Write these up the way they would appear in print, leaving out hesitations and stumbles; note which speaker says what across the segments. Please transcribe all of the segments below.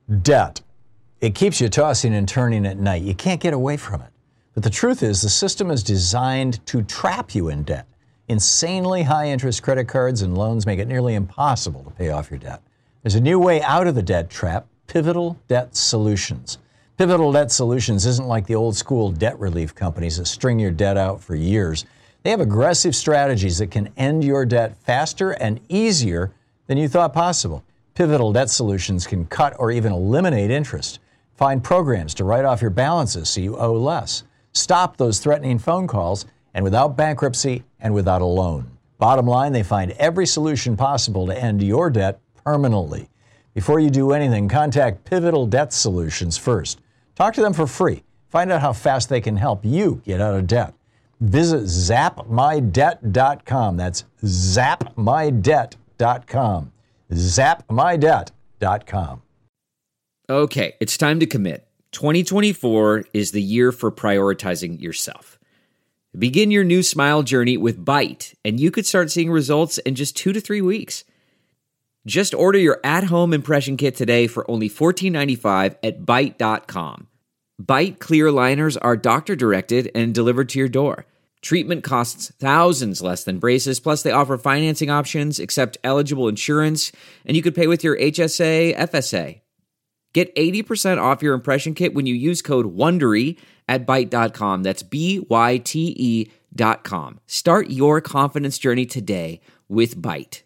Speaker 1: Debt. It keeps you tossing and turning at night. You can't get away from it. But the truth is, the system is designed to trap you in debt. Insanely high interest credit cards and loans make it nearly impossible to pay off your debt. There's a new way out of the debt trap: Pivotal Debt Solutions. Pivotal Debt Solutions isn't like the old school debt relief companies that string your debt out for years. They have aggressive strategies that can end your debt faster and easier than you thought possible. Pivotal Debt Solutions can cut or even eliminate interest. Find programs to write off your balances so you owe less. Stop those threatening phone calls, and without bankruptcy and without a loan. Bottom line, they find every solution possible to end your debt permanently. Before you do anything, contact Pivotal Debt Solutions first. Talk to them for free. Find out how fast they can help you get out of debt. Visit zapmydebt.com. That's zapmydebt.com. zapmydebt.com.
Speaker 2: Okay, it's time to commit. 2024 is the year for prioritizing yourself. Begin your new smile journey with Byte, and you could start seeing results in just 2 to 3 weeks. Just order your at-home impression kit today for only $14.95 at Byte.com. Byte clear liners are doctor-directed and delivered to your door. Treatment costs thousands less than braces, plus they offer financing options, accept eligible insurance, and you could pay with your HSA, FSA. Get 80% off your impression kit when you use code WONDERY at Byte.com. That's BYTE.com. Start your confidence journey today with Byte.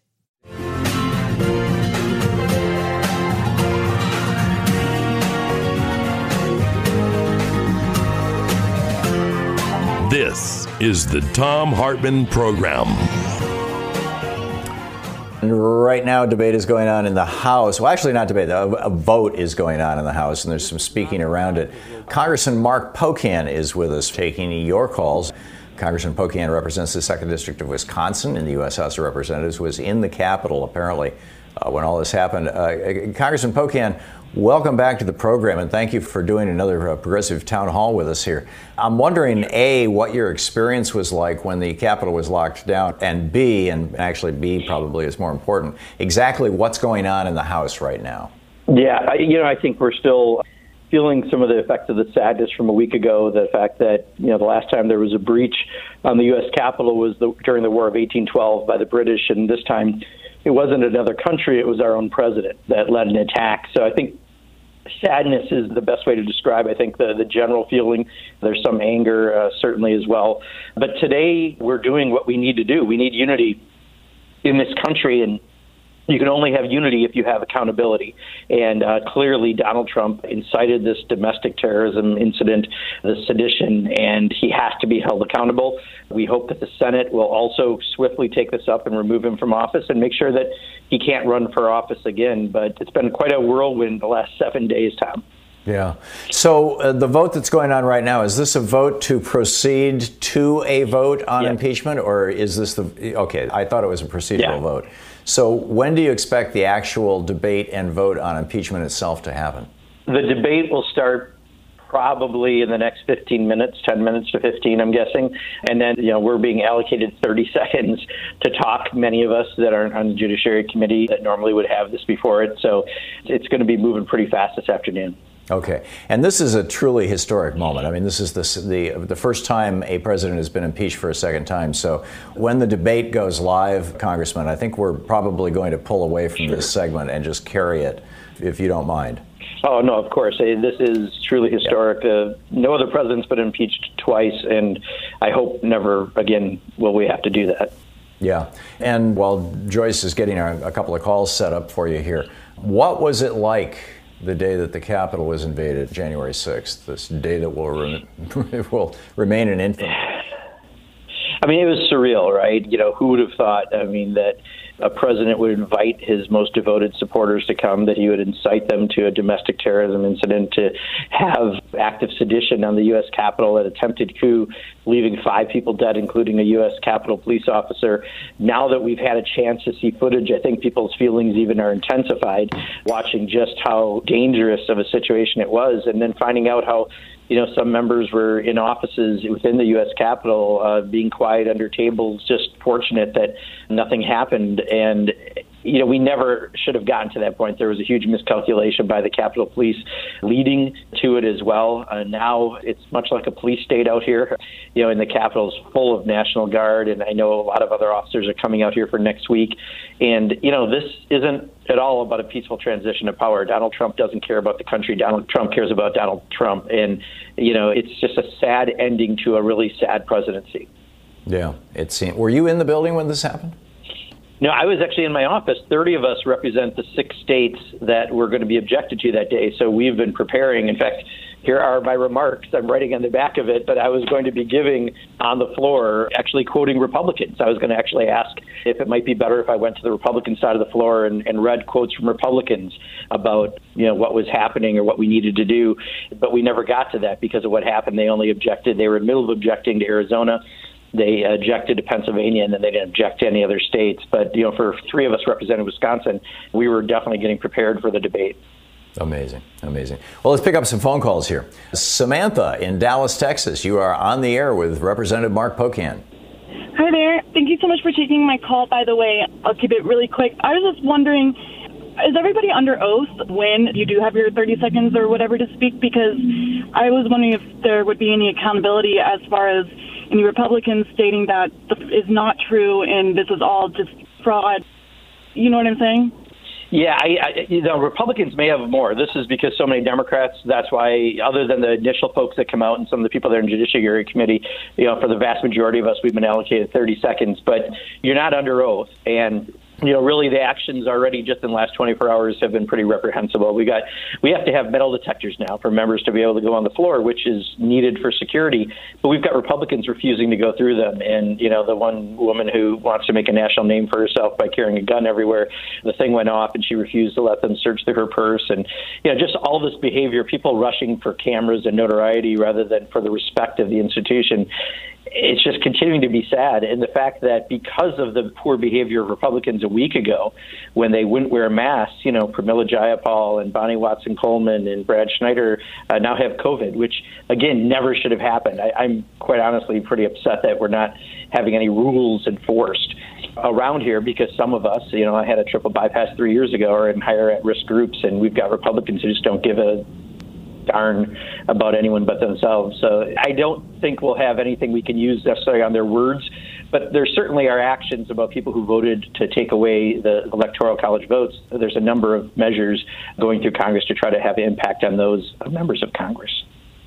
Speaker 3: This is the Thom Hartmann Program.
Speaker 1: And right now, debate is going on in the House. Well, actually not debate, a vote is going on in the House, and there's some speaking around it. Congressman Mark Pocan is with us taking your calls. Congressman Pocan represents the 2nd District of Wisconsin in the U.S. House of Representatives, was in the Capitol, apparently, when all this happened. Congressman Pocan, welcome back to the program, and thank you for doing another progressive town hall with us here. I'm wondering, A, what your experience was like when the Capitol was locked down, and B, and actually B probably is more important, exactly what's going on in the House right now.
Speaker 4: Yeah, I think we're still feeling some of the effects of the sadness from a week ago, the fact that, the last time there was a breach on the U.S. Capitol was during the War of 1812 by the British, and this time it wasn't another country, it was our own president that led an attack. So I think sadness is the best way to describe, I think, the general feeling. There's some anger, certainly, as well. But today, we're doing what we need to do. We need unity in this country, and you can only have unity if you have accountability. And clearly, Donald Trump incited this domestic terrorism incident, the sedition, and he has to be held accountable. We hope that the Senate will also swiftly take this up and remove him from office and make sure that he can't run for office again. But it's been quite a whirlwind the last 7 days, Tom.
Speaker 1: Yeah. So the vote that's going on right now, is this a vote to proceed to a vote on impeachment, or is this okay, I thought it was a procedural vote. So when do you expect the actual debate and vote on impeachment itself to happen? The
Speaker 4: debate will start probably in the next 15 minutes, 10 minutes to 15, I'm guessing. And then, we're being allocated 30 seconds to talk, many of us that are on the Judiciary Committee that normally would have this before it. So it's going to be moving pretty fast this afternoon. Okay. And this is a truly historic moment. I mean, this is the first time a president has been impeached for a second time. So when the debate goes live, Congressman, I think we're probably going to pull away from this segment and just carry it, if you don't mind. Oh, no, of course. This is truly historic. No other president's been impeached twice, and I hope never again will we have to do that. Yeah. And while Joyce is getting a couple of calls set up for you here, what was it like the day that the Capitol was invaded, January 6th, this day that will remain in infamy? I mean, it was surreal, right? Who would have thought, that a president would invite his most devoted supporters to come, that he would incite them to a domestic terrorism incident, to have active sedition on the U.S. Capitol, an attempted coup, leaving 5 people dead, including a U.S. Capitol police officer. Now that we've had a chance to see footage, I think people's feelings even are intensified, watching just how dangerous of a situation it was, and then finding out how some members were in offices within the U.S. Capitol being quiet under tables, just fortunate that nothing happened. And, we never should have gotten to that point. There was a huge miscalculation by the Capitol Police leading to it as well. Now it's much like a police state out here. And the Capitol's full of National Guard, and I know a lot of other officers are coming out here for next week. And, this isn't at all about a peaceful transition of power. Donald Trump doesn't care about the country. Donald Trump cares about Donald Trump. And, it's just a sad ending to a really sad presidency.
Speaker 1: Yeah, it seemed. Were you in the building when this happened?
Speaker 4: No, I was actually in my office. 30 of us represent the 6 states that were going to be objected to that day. So we've been preparing. In fact, here are my remarks. I'm writing on the back of it, but I was going to be giving on the floor, actually quoting Republicans. I was going to actually ask if it might be better if I went to the Republican side of the floor and read quotes from Republicans about, what was happening or what we needed to do. But we never got to that because of what happened. They only objected. They were in the middle of objecting to Arizona. They objected to Pennsylvania, and then they didn't object to any other states. But, for 3 of us representing Wisconsin, we were definitely getting prepared for the debate.
Speaker 1: Amazing. Well, let's pick up some phone calls here. Samantha in Dallas, Texas, you are on the air with Representative Mark Pocan.
Speaker 5: Hi there. Thank you so much for taking my call, by the way. I'll keep it really quick. I was just wondering, is everybody under oath when you do have your 30 seconds or whatever to speak? Because I was wondering if there would be any accountability as far as any Republicans stating that is not true and this is all just fraud. You know what I'm saying?
Speaker 4: Yeah, Republicans may have more. This is because so many Democrats. That's why, other than the initial folks that come out and some of the people that are in Judiciary Committee, for the vast majority of us, we've been allocated 30 seconds. But you're not under oath. And really the actions already just in the last 24 hours have been pretty reprehensible. We have to have metal detectors now for members to be able to go on the floor, which is needed for security. But we've got Republicans refusing to go through them. And, the one woman who wants to make a national name for herself by carrying a gun everywhere, the thing went off and she refused to let them search through her purse. And, just all this behavior, people rushing for cameras and notoriety rather than for the respect of the institution. It's just continuing to be sad. And the fact that because of the poor behavior of Republicans a week ago, when they wouldn't wear masks, Pramila Jayapal and Bonnie Watson-Coleman and Brad Schneider now have COVID, which, again, never should have happened. I'm quite honestly pretty upset that we're not having any rules enforced around here because some of us, I had a triple bypass 3 years ago, are in higher at-risk groups, and we've got Republicans who just don't give a darn about anyone but themselves. So I don't think we'll have anything we can use necessarily on their words, but there certainly are actions about people who voted to take away the Electoral College votes. There's a number of measures going through Congress to try to have impact on those members of Congress.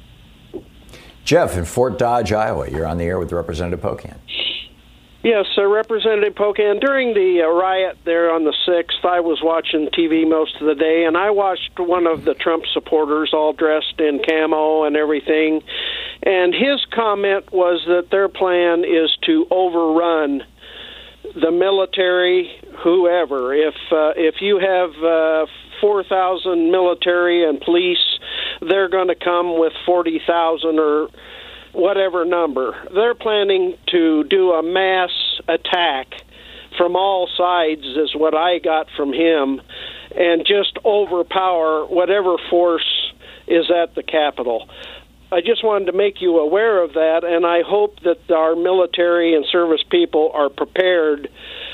Speaker 1: Jeff in Fort Dodge, Iowa, you're on the air with Representative Pocan.
Speaker 6: Yes, Representative Pocan, during the riot there on the 6th, I was watching TV most of the day, and I watched one of the Trump supporters all dressed in camo and everything, and his comment was that their plan is to overrun the military, whoever. If you have 4,000 military and police, they're going to come with 40,000 or whatever number. They're planning to do a mass attack from all sides, is what I got from him, and just overpower whatever force is at the Capitol. I just wanted to make you aware of that, and I hope that our military and service people are prepared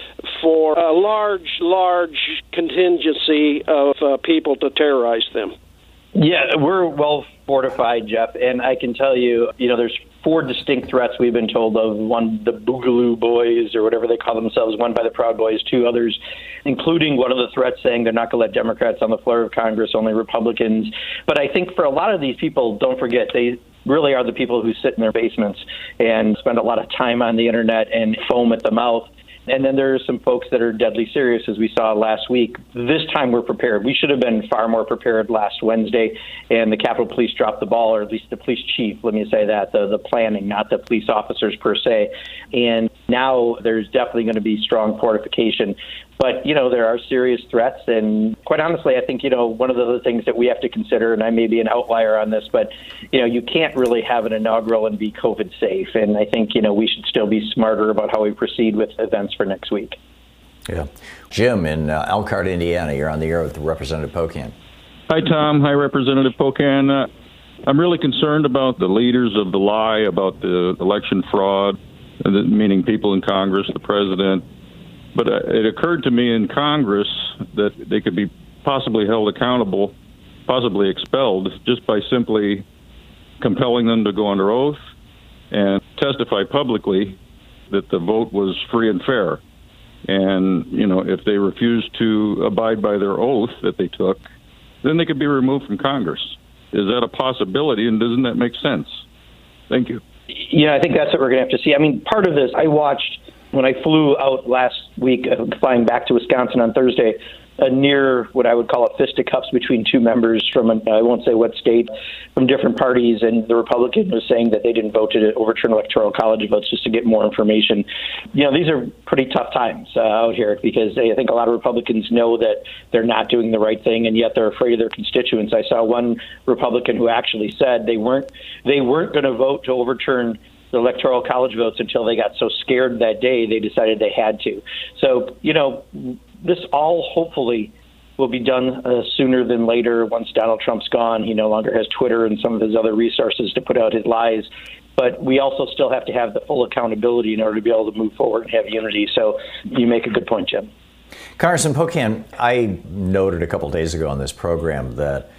Speaker 6: for a large contingency of people to terrorize them.
Speaker 4: Yeah, we're well fortified, Jeff, and I can tell you, there's 4 distinct threats we've been told of. One, the Boogaloo Boys, or whatever they call themselves, one by the Proud Boys, 2 others, including one of the threats saying they're not going to let Democrats on the floor of Congress, only Republicans. But I think for a lot of these people, don't forget, they really are the people who sit in their basements and spend a lot of time on the internet and foam at the mouth. And then there are some folks that are deadly serious, as we saw last week. This time we're prepared. We should have been far more prepared last Wednesday, and the Capitol Police dropped the ball, or at least the police chief, let me say that, the planning, not the police officers per se. And now there's definitely going to be strong fortification. But, there are serious threats. And quite honestly, I think, one of the other things that we have to consider, and I may be an outlier on this, but, you can't really have an inaugural and be COVID safe. And I think, we should still be smarter about how we proceed with events for next week.
Speaker 1: Yeah. Jim in Elkhart, Indiana, you're on the air with Representative Pocan.
Speaker 7: Hi, Tom. Hi, Representative Pocan. I'm really concerned about the leaders of the lie about the election fraud, meaning people in Congress, the president, But it occurred to me in Congress that they could be possibly held accountable, possibly expelled, just by simply compelling them to go under oath and testify publicly that the vote was free and fair. And, if they refused to abide by their oath that they took, then they could be removed from Congress. Is that a possibility, and doesn't that make sense? Thank you.
Speaker 4: Yeah, I think that's what we're going to have to see. I mean, part of this, I watched when I flew out last week, flying back to Wisconsin on Thursday, near what I would call a fisticuffs between two members from, I won't say what state, from different parties, and the Republican was saying that they didn't vote to overturn Electoral College votes just to get more information. These are pretty tough times out here because I think a lot of Republicans know that they're not doing the right thing, and yet they're afraid of their constituents. I saw one Republican who actually said they weren't going to vote to overturn the Electoral College votes until they got so scared that day they decided they had to. So, this all hopefully will be done sooner than later once Donald Trump's gone. He no longer has Twitter and some of his other resources to put out his lies. But we also still have to have the full accountability in order to be able to move forward and have unity. So you make a good point, Jim.
Speaker 1: Congressman Pocan, I noted a couple days ago on this program that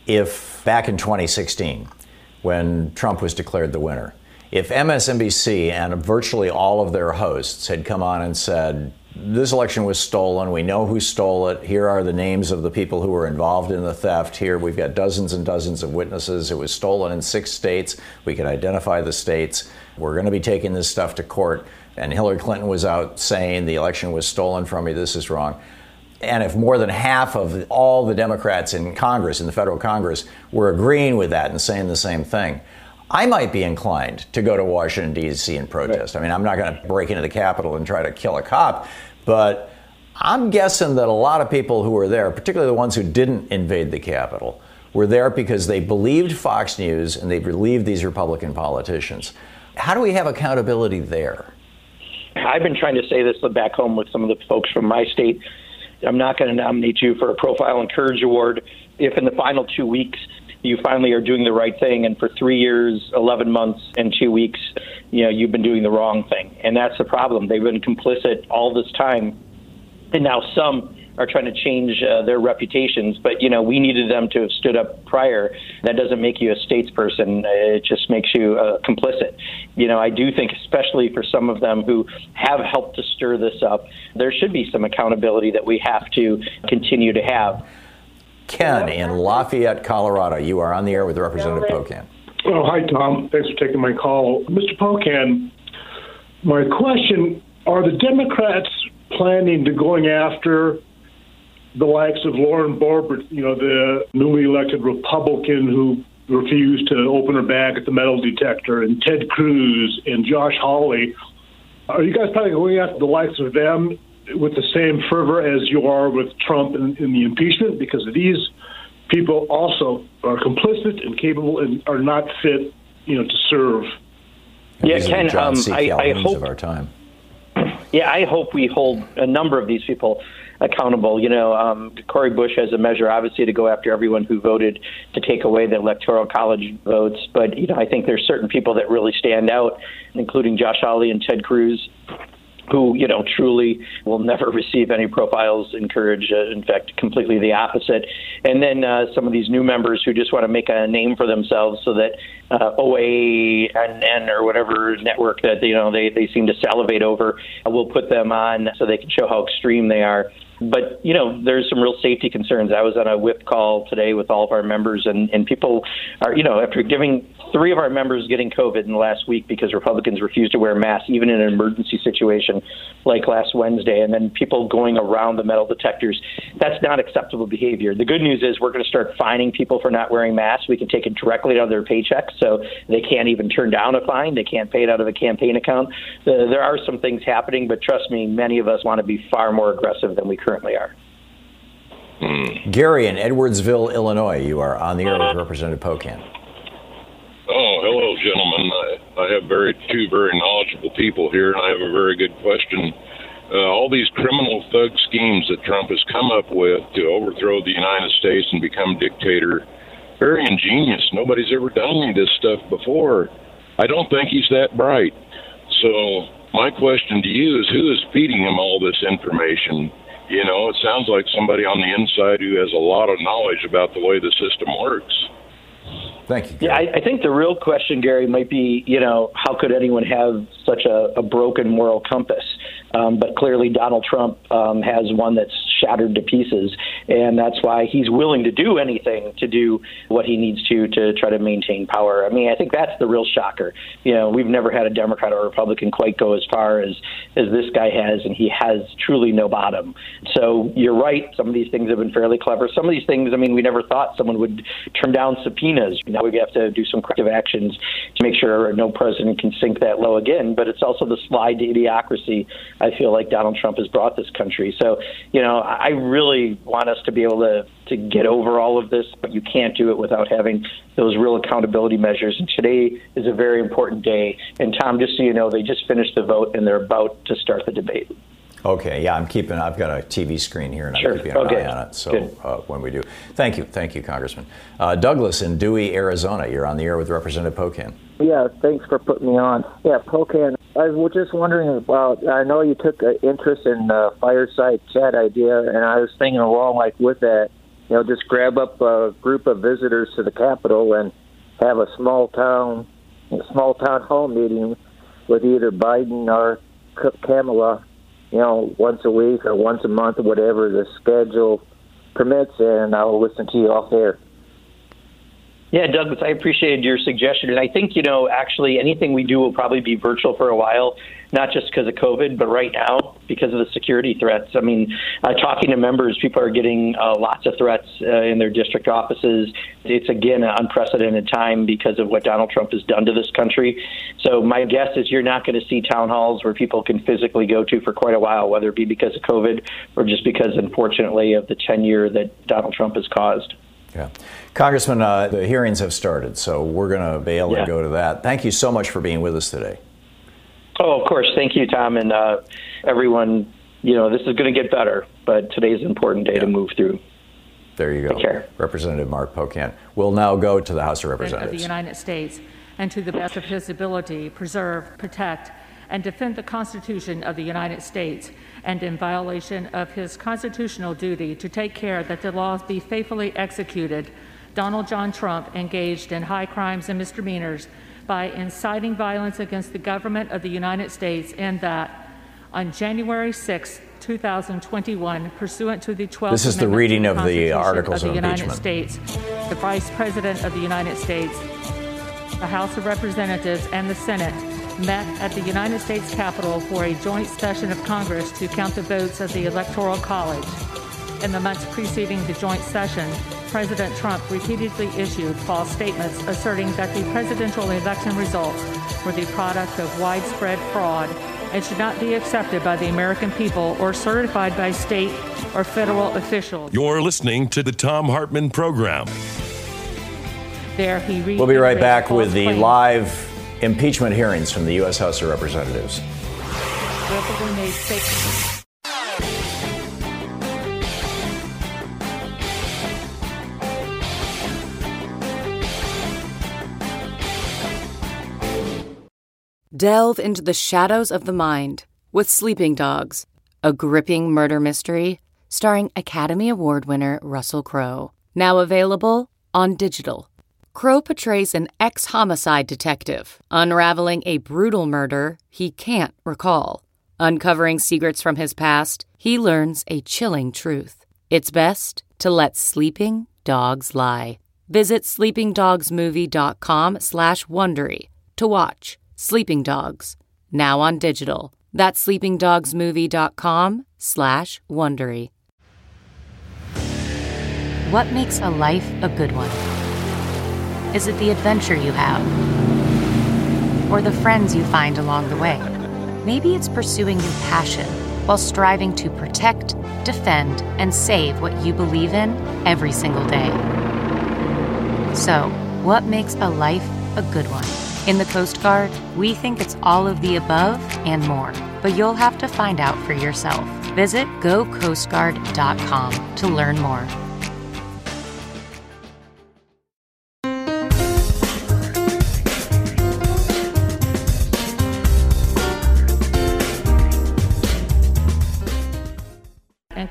Speaker 1: if back in 2016, when Trump was declared the winner, if MSNBC and virtually all of their hosts had come on and said, this election was stolen, we know who stole it, here are the names of the people who were involved in the theft, here we've got dozens and dozens of witnesses, it was stolen in 6 states, we can identify the states, we're going to be taking this stuff to court, and Hillary Clinton was out saying the election was stolen from me, this is wrong. And if more than half of all the Democrats in Congress, in the federal Congress, were agreeing with that and saying the same thing, I might be inclined to go to Washington, D.C. and protest. I mean, I'm not going to break into the Capitol and try to kill a cop, but I'm guessing that a lot of people who were there, particularly the ones who didn't invade the Capitol, were there because they believed Fox News and they believed these Republican politicians. How do we have accountability there?
Speaker 4: I've been trying to say this back home with some of the folks from my state. I'm not going to nominate you for a Profile and Courage Award if in the final 2 weeks you finally are doing the right thing, and for 3 years, 11 months, and 2 weeks, you've been doing the wrong thing. And that's the problem. They've been complicit all this time, and now some are trying to change their reputations. But, we needed them to have stood up prior. That doesn't make you a statesperson. It just makes you complicit. I do think, especially for some of them who have helped to stir this up, there should be some accountability that we have to continue to have.
Speaker 1: Ken in Lafayette, Colorado. You are on the air with Representative Pocan.
Speaker 8: Oh, hi, Tom. Thanks for taking my call. Mr. Pocan, my question, are the Democrats planning to going after the likes of Lauren Boebert, the newly elected Republican who refused to open her bag at the metal detector, and Ted Cruz and Josh Hawley? Are you guys probably going after the likes of them with the same fervor as you are with Trump in the impeachment? Because these people also are complicit and capable and are not fit, to serve.
Speaker 4: Yeah, Ken, I hope
Speaker 1: of our time.
Speaker 4: Yeah, I hope we hold a number of these people accountable. Cori Bush has a measure, obviously, to go after everyone who voted to take away the Electoral College votes. But, I think there's certain people that really stand out, including Josh Hawley and Ted Cruz, who, truly will never receive any profiles in Courage. In fact, completely the opposite. And then some of these new members who just want to make a name for themselves so that OANN or whatever network that, they seem to salivate over, will put them on so they can show how extreme they are. But, there's some real safety concerns. I was on a whip call today with all of our members, and people are, after giving 3 of our members getting COVID in the last week because Republicans refused to wear masks, even in an emergency situation like last Wednesday, and then people going around the metal detectors, that's not acceptable behavior. The good news is we're going to start fining people for not wearing masks. We can take it directly out of their paychecks, so they can't even turn down a fine. They can't pay it out of a campaign account. There are some things happening, but trust me, many of us want to be far more aggressive than we currently are.
Speaker 1: Gary in Edwardsville, Illinois. You are on the air with Representative Pocan.
Speaker 9: Oh, hello, gentlemen. I have two very knowledgeable people here, and I have a very good question. All these criminal thug schemes that Trump has come up with to overthrow the United States and become dictator, very ingenious. Nobody's ever done any of this stuff before. I don't think he's that bright. So My question to you is, who is feeding him all this information? You know, it sounds like somebody on the inside who has a lot of knowledge about the way the system works.
Speaker 1: Thank you,
Speaker 4: Gary. Yeah, I think the real question, Gary, might be, how could anyone have such a broken moral compass? But clearly Donald Trump has one that's shattered to pieces, and that's why he's willing to do anything to do what he needs to try to maintain power. I mean, I think that's the real shocker. We've never had a Democrat or Republican quite go as far as this guy has, and he has truly no bottom. So you're right. Some of these things have been fairly clever. Some of these things, I mean, we never thought someone would turn down subpoenas. Now we have to do some corrective actions to make sure no president can sink that low again. But it's also the slide to idiocracy I feel like Donald Trump has brought this country. So, I really want us to be able to get over all of this, but you can't do it without having those real accountability measures. And today is a very important day. And Tom, just so you know, they just finished the vote and they're about to start the debate.
Speaker 1: Okay, yeah, I've got a TV screen here and I'm keeping an eye on it. So when we do. Thank you, Congressman. Douglas in Dewey, Arizona, you're on the air with Representative Pocan.
Speaker 10: Yeah, thanks for putting me on. Yeah, Pocan, I was just wondering about, I know you took an interest in the fireside chat idea, and I was thinking along with that, just grab up a group of visitors to the Capitol and have a small town hall meeting with either Biden or Kamala, once a week or once a month or whatever the schedule permits, and I'll listen to you off air.
Speaker 4: Yeah, Douglas, I appreciated your suggestion. And I think, actually anything we do will probably be virtual for a while, not just because of COVID, but right now because of the security threats. I mean, talking to members, people are getting lots of threats in their district offices. It's, again, an unprecedented time because of what Donald Trump has done to this country. So my guess is you're not going to see town halls where people can physically go to for quite a while, whether it be because of COVID or just because, unfortunately, of the tenure that Donald Trump has caused.
Speaker 1: Yeah. Congressman, the hearings have started, so we're going to be able to go to that. Thank you so much for being with us today.
Speaker 4: Oh, of course. Thank you, Tom, and everyone. This is going to get better, but today's an important day to move through.
Speaker 1: There you go.
Speaker 4: Take care.
Speaker 1: Representative Mark Pocan. We'll now go to the House of Representatives.
Speaker 11: Of the United States, and to the best of his ability, preserve, protect, and defend the Constitution of the United States, and in violation of his constitutional duty to take care that the laws be faithfully executed, Donald John Trump engaged in high crimes and misdemeanors by inciting violence against the government of the United States, and that on January 6, 2021, pursuant to the 12th
Speaker 1: This is the reading of the articles of
Speaker 11: impeachment.
Speaker 1: United
Speaker 11: States, the Vice President of the United States, the House of Representatives, and the Senate met at the United States Capitol for a joint session of Congress to count the votes of the Electoral College. In the months preceding the joint session, President Trump repeatedly issued false statements asserting that the presidential election results were the product of widespread fraud and should not be accepted by the American people or certified by state or federal officials.
Speaker 3: You're listening to the Thom Hartmann Program.
Speaker 11: There he
Speaker 1: We'll be right back with the live impeachment hearings from the U.S. House of Representatives.
Speaker 12: Delve into the shadows of the mind with Sleeping Dogs, a gripping murder mystery starring Academy Award winner Russell Crowe. Now available on digital. Crowe portrays an ex-homicide detective, unraveling a brutal murder he can't recall. Uncovering secrets from his past, he learns a chilling truth. It's best to let sleeping dogs lie. Visit sleepingdogsmovie.com/Wondery to watch Sleeping Dogs, now on digital. That's sleepingdogsmovie.com/Wondery. What makes a life a good one? Is it the adventure you have? Or the friends you find along the way? Maybe it's pursuing your passion while striving to protect, defend, and save what you believe in every single day. So, what makes a life a good one? In the Coast Guard, we think it's all of the above and more, but you'll have to find out for yourself. Visit gocoastguard.com to learn more.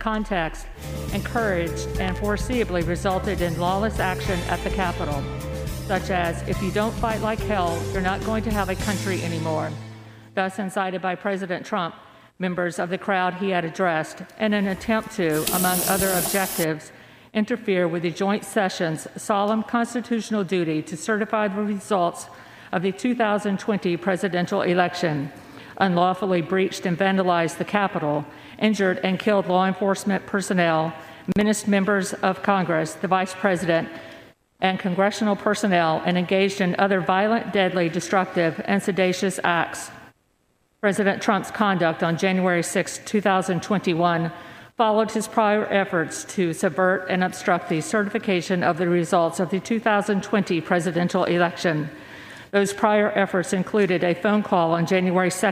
Speaker 11: context, encouraged and foreseeably resulted in lawless action at the Capitol, such as, if you don't fight like hell, you're not going to have a country anymore. Thus incited by President Trump, members of the crowd he had addressed, in an attempt to, among other objectives, interfere with the joint session's solemn constitutional duty to certify the results of the 2020 presidential election, unlawfully breached and vandalized the Capitol, injured and killed law enforcement personnel, menaced members of Congress, the Vice President, and congressional personnel, and engaged in other violent, deadly, destructive, and seditious acts. President Trump's conduct on January 6, 2021 followed his prior efforts to subvert and obstruct the certification of the results of the 2020 presidential election. Those prior efforts included a phone call on January 2,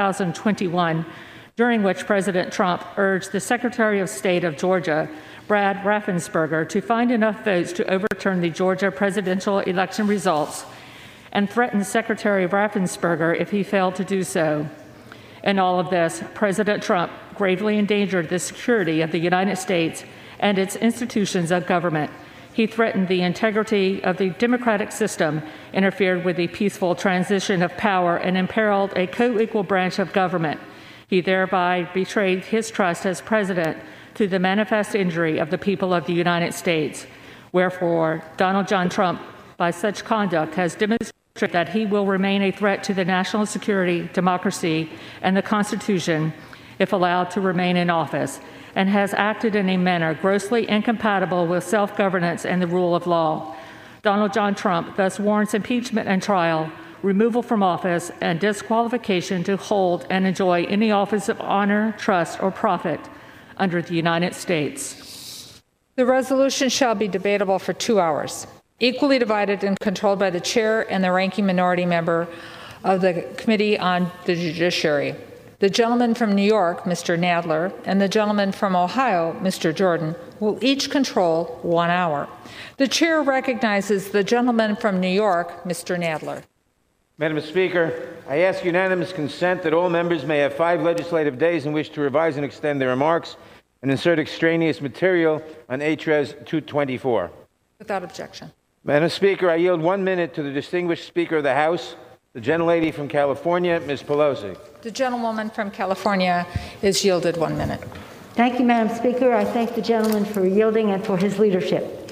Speaker 11: 2021, during which President Trump urged the Secretary of State of Georgia, Brad Raffensperger, to find enough votes to overturn the Georgia presidential election results, and threatened Secretary Raffensperger if he failed to do so. In all of this, President Trump gravely endangered the security of the United States and its institutions of government. He threatened the integrity of the democratic system, interfered with the peaceful transition of power, and imperiled a co-equal branch of government. He thereby betrayed his trust as president to the manifest injury of the people of the United States. Wherefore, Donald John Trump, by such conduct, has demonstrated that he will remain a threat to the national security, democracy, and the Constitution if allowed to remain in office, and has acted in a manner grossly incompatible with self-governance and the rule of law. Donald John Trump thus warrants impeachment and trial, removal from office, and disqualification to hold and enjoy any office of honor, trust, or profit under the United States.
Speaker 13: The resolution shall be debatable for 2 hours, equally divided and controlled by the chair and the ranking minority member of the Committee on the Judiciary. The gentleman from New York, Mr. Nadler, and the gentleman from Ohio, Mr. Jordan, will each control 1 hour. The chair recognizes the gentleman from New York, Mr. Nadler.
Speaker 14: Madam Speaker, I ask unanimous consent that all members may have 5 legislative days in which to revise and extend their remarks and insert extraneous material on HRES 224.
Speaker 13: Without objection.
Speaker 14: Madam Speaker, I yield 1 minute to the distinguished Speaker of the House, the gentlelady from California, Ms. Pelosi.
Speaker 13: The gentlewoman from California is yielded 1 minute.
Speaker 15: Thank you, Madam Speaker. I thank the gentleman for yielding and for his leadership.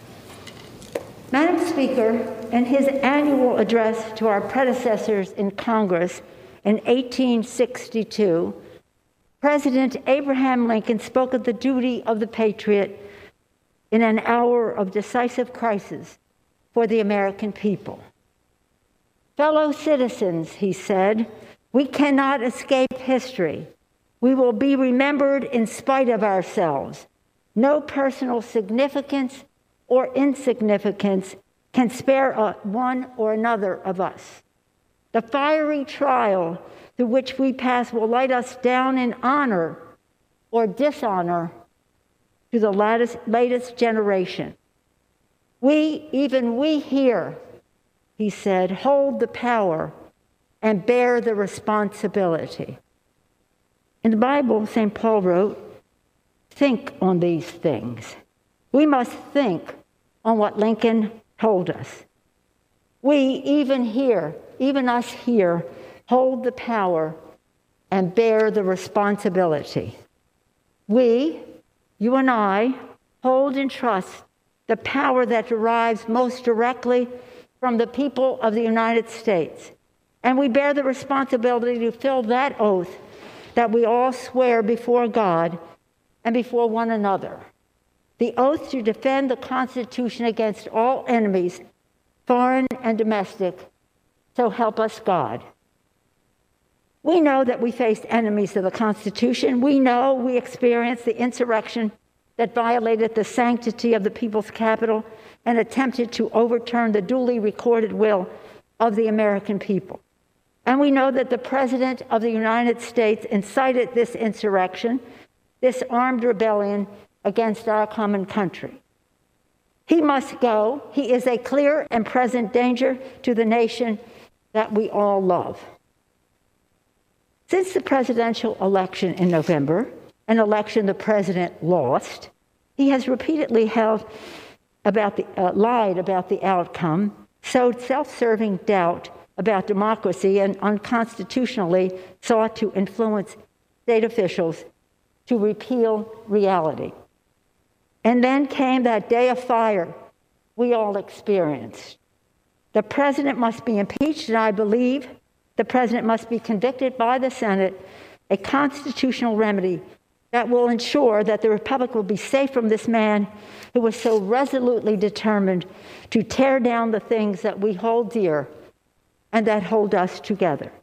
Speaker 15: Madam Speaker, in his annual address to our predecessors in Congress in 1862, President Abraham Lincoln spoke of the duty of the patriot in an hour of decisive crisis for the American people. Fellow citizens, he said, we cannot escape history. We will be remembered in spite of ourselves. No personal significance or insignificance can spare one or another of us. The fiery trial through which we pass will light us down in honor or dishonor to the latest generation. Even we here, he said, hold the power and bear the responsibility. In the Bible, St. Paul wrote, think on these things. We must think on what Lincoln told us. We, even us here, hold the power and bear the responsibility. We, you and I, hold and trust the power that derives most directly from the people of the United States. And we bear the responsibility to fill that oath that we all swear before God and before one another. The oath to defend the Constitution against all enemies, foreign and domestic, so help us God. We know that we faced enemies of the Constitution. We know we experienced the insurrection that violated the sanctity of the people's capital and attempted to overturn the duly recorded will of the American people. And we know that the President of the United States incited this insurrection, this armed rebellion against our common country. He must go. He is a clear and present danger to the nation that we all love. Since the presidential election in November, an election the president lost. He has repeatedly lied about the outcome, sowed self-serving doubt about democracy, and unconstitutionally sought to influence state officials to repeal reality. And then came that day of fire we all experienced. The president must be impeached, and I believe the president must be convicted by the Senate, a constitutional remedy that will ensure that the Republic will be safe from this man who was so resolutely determined to tear down the things that we hold dear and that hold us together.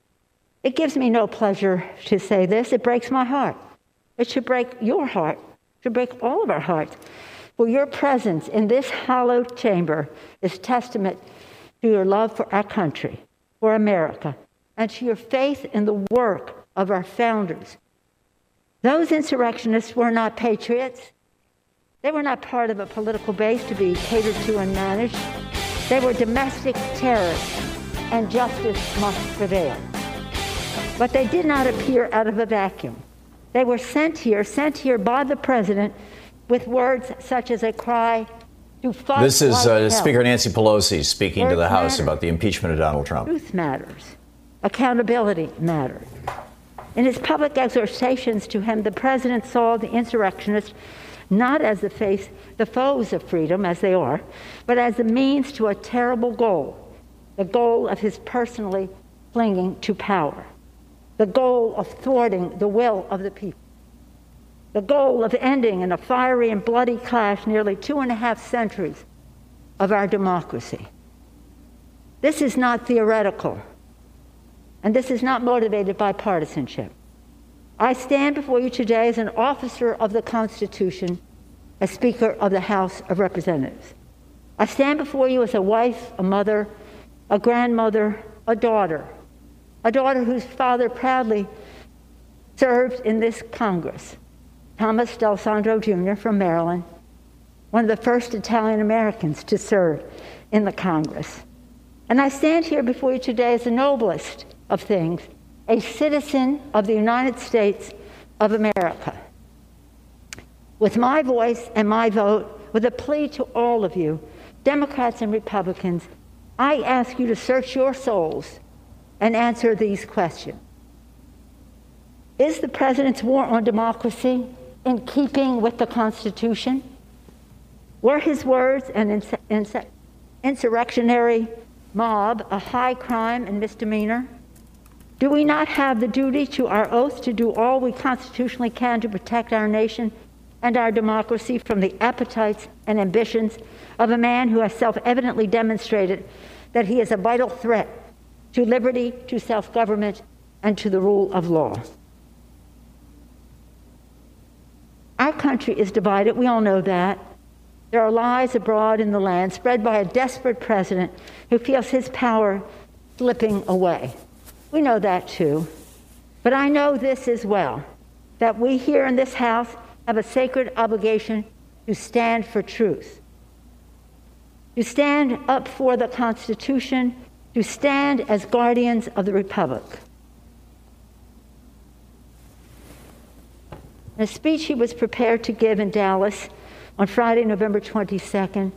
Speaker 15: It gives me no pleasure to say this. It breaks my heart. It should break your heart. It should break all of our hearts. For your presence in this hallowed chamber is testament to your love for our country, for America, and to your faith in the work of our founders. Those insurrectionists were not patriots. They were not part of a political base to be catered to and managed. They were domestic terrorists, and justice must prevail. But they did not appear out of a vacuum. They were sent here by the president with words such as a cry to fight.
Speaker 1: This is
Speaker 15: like
Speaker 1: Speaker Nancy Pelosi speaking
Speaker 15: Words
Speaker 1: to the House
Speaker 15: matter.
Speaker 1: about the impeachment of Donald Trump.
Speaker 15: Truth matters. Accountability matters. In his public exhortations to him, the president saw the insurrectionists not as the foes of freedom, as they are, but as the means to a terrible goal, the goal of his personally clinging to power, the goal of thwarting the will of the people, the goal of ending in a fiery and bloody clash nearly 2.5 centuries of our democracy. This is not theoretical, and this is not motivated by partisanship. I stand before you today as an officer of the Constitution, as Speaker of the House of Representatives. I stand before you as a wife, a mother, a grandmother, a daughter whose father proudly served in this Congress, Thomas D'Alessandro Jr. from Maryland, one of the first Italian Americans to serve in the Congress. And I stand here before you today as the noblest of things, a citizen of the United States of America. With my voice and my vote, with a plea to all of you, Democrats and Republicans, I ask you to search your souls and answer these questions. Is the president's war on democracy in keeping with the Constitution? Were his words an insurrectionary mob a high crime and misdemeanor? Do we not have the duty to our oath to do all we constitutionally can to protect our nation and our democracy from the appetites and ambitions of a man who has self-evidently demonstrated that he is a vital threat to liberty, to self-government, and to the rule of law? Our country is divided. We all know that. There are lies abroad in the land spread by a desperate president who feels his power slipping away. We know that too. But I know this as well, that we here in this House have a sacred obligation to stand for truth, to stand up for the Constitution, to stand as guardians of the Republic. In a speech he was prepared to give in Dallas on Friday, November 22nd,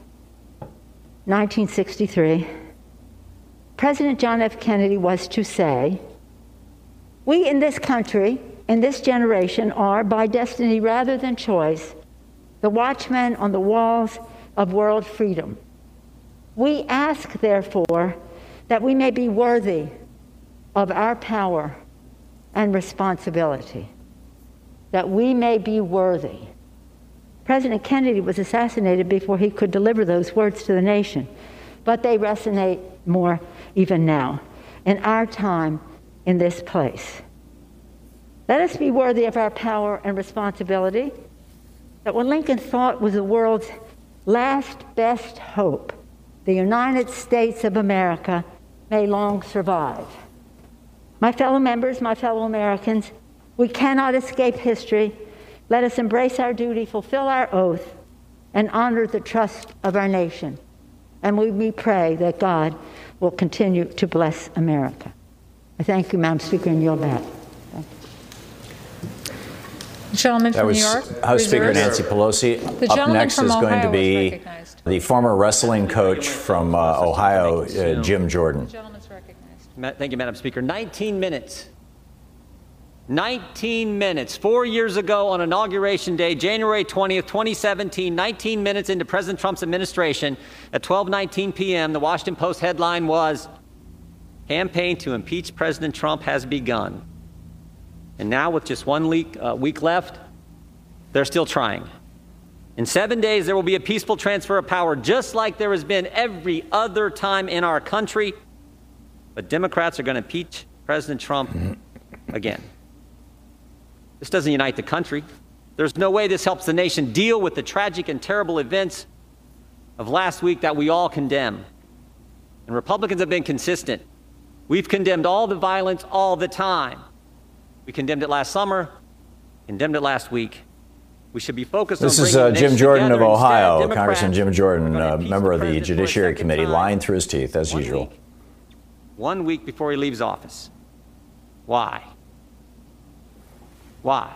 Speaker 15: 1963, President John F. Kennedy was to say, "We in this country, in this generation, are, by destiny rather than choice, the watchmen on the walls of world freedom. We ask, therefore, that we may be worthy of our power and responsibility." That we may be worthy. President Kennedy was assassinated before he could deliver those words to the nation, but they resonate more even now, in our time, in this place. Let us be worthy of our power and responsibility, that what Lincoln thought was the world's last best hope, the United States of America, may long survive. My fellow members, my fellow Americans, we cannot escape history. Let us embrace our duty, fulfill our oath, and honor the trust of our nation. And we pray that God will continue to bless America. I thank you, Madam Speaker, and yield back.
Speaker 13: The gentleman
Speaker 1: That
Speaker 13: from
Speaker 1: was
Speaker 13: New York.
Speaker 1: House Speaker
Speaker 13: reserves.
Speaker 1: Nancy Pelosi.
Speaker 13: The
Speaker 1: Up
Speaker 13: gentleman
Speaker 1: next
Speaker 13: from
Speaker 1: is going
Speaker 13: Ohio
Speaker 1: to
Speaker 13: was
Speaker 1: be
Speaker 13: recognized.
Speaker 1: the former wrestling coach from Ohio, Jim Jordan.
Speaker 13: The gentleman's recognized.
Speaker 16: Thank you, Madam Speaker. 19 minutes. 19 minutes. 4 years ago on Inauguration Day, January 20th, 2017, 19 minutes into President Trump's administration, at 12:19 p.m., the Washington Post headline was, "Campaign to impeach President Trump has begun." And now, with just 1 week left, they're still trying. In 7 days, there will be a peaceful transfer of power, just like there has been every other time in our country. But Democrats are going to impeach President Trump again. This doesn't unite the country. There's no way this helps the nation deal with the tragic and terrible events of last week that we all condemn. And Republicans have been consistent. We've condemned all the violence all the time. We condemned it last summer, condemned it last week. We should be focused on
Speaker 1: This is Jim Jordan of Ohio, Congressman Jim Jordan, member of the Judiciary Committee, lying through his teeth, as usual.
Speaker 16: 1 week before he leaves office. Why? Why?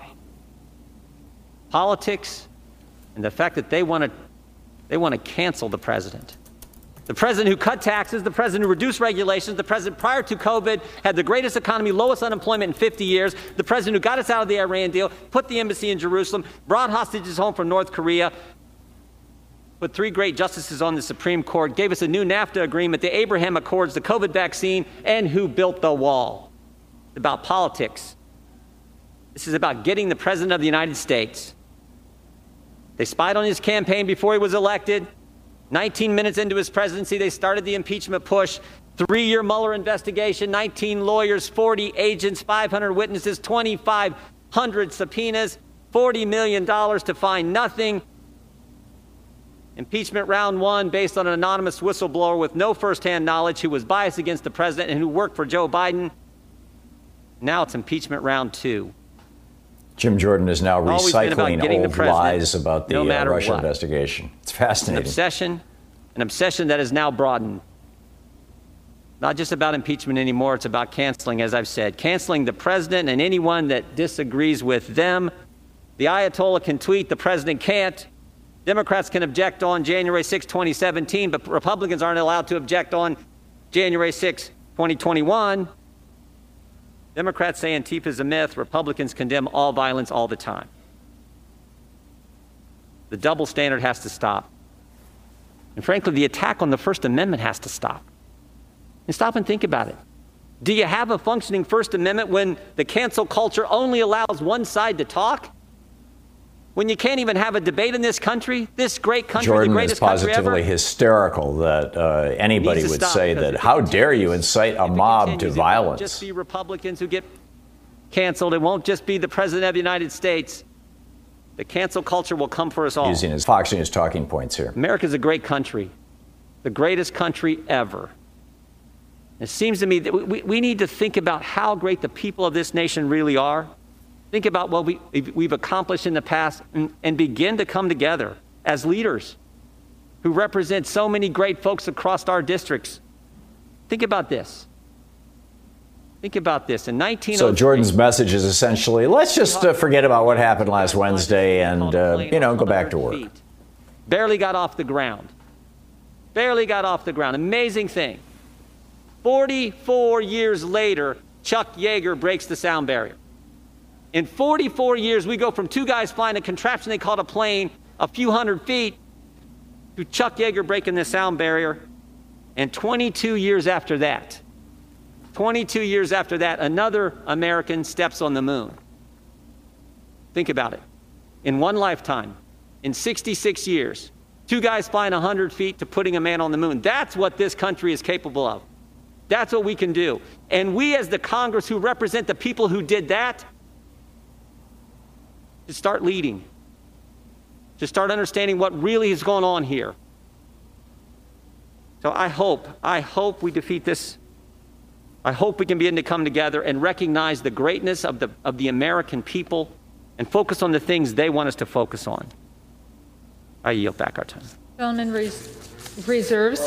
Speaker 16: Politics and the fact that they want to cancel the president. The president who cut taxes, the president who reduced regulations, the president prior to COVID had the greatest economy, lowest unemployment in 50 years, the president who got us out of the Iran deal, put the embassy in Jerusalem, brought hostages home from North Korea, put 3 great justices on the Supreme Court, gave us a new NAFTA agreement, the Abraham Accords, the COVID vaccine, and who built the wall. It's about politics. This is about getting the President of the United States. They spied on his campaign before he was elected. 19 minutes into his presidency, they started the impeachment push. 3-year Mueller investigation, 19 lawyers, 40 agents, 500 witnesses, 2,500 subpoenas, $40 million to find nothing. Impeachment round 1 based on an anonymous whistleblower with no firsthand knowledge who was biased against the president and who worked for Joe Biden. Now it's impeachment round 2.
Speaker 1: Jim Jordan is now recycling old lies about the Russia investigation. It's fascinating.
Speaker 16: An obsession that is now broadened. Not just about impeachment anymore, it's about canceling, as I've said. Canceling the president and anyone that disagrees with them. The Ayatollah can tweet, the president can't. Democrats can object on January 6, 2017, but Republicans aren't allowed to object on January 6, 2021. Democrats say Antifa is a myth. Republicans condemn all violence all the time. The double standard has to stop. And frankly, the attack on the First Amendment has to stop. And stop and think about it. Do you have a functioning First Amendment when the cancel culture only allows one side to talk? When you can't even have a debate in this country, this great country,
Speaker 1: Jordan
Speaker 16: the greatest country ever?
Speaker 1: Jordan is positively hysterical that anybody would say that, how dare you incite a mob to violence?
Speaker 16: It won't just be Republicans who get canceled. It won't just be the President of the United States. The cancel culture will come for us all.
Speaker 1: Using his Fox News talking points here.
Speaker 16: America's a great country, the greatest country ever. It seems to me that we need to think about how great the people of this nation really are. Think about what we've accomplished in the past and begin to come together as leaders who represent so many great folks across our districts. Think about this. Think about this. In 1903,
Speaker 1: so Jordan's message is essentially, let's just forget about what happened last Wednesday and, go back to work.
Speaker 16: Barely got off the ground. Barely got off the ground. Amazing thing. 44 years later, Chuck Yeager breaks the sound barrier. In 44 years, we go from 2 guys flying a contraption they called a plane a few hundred feet to Chuck Yeager breaking the sound barrier. And 22 years after that, another American steps on the moon. Think about it. In one lifetime, in 66 years, 2 guys flying 100 feet to putting a man on the moon. That's what this country is capable of. That's what we can do. And we, as the Congress who represent the people who did that, to start leading, to start understanding what really is going on here. So I hope we defeat this. I hope we can begin to come together and recognize the greatness of the American people and focus on the things they want us to focus on. I yield back our time.
Speaker 13: Gentleman reserves.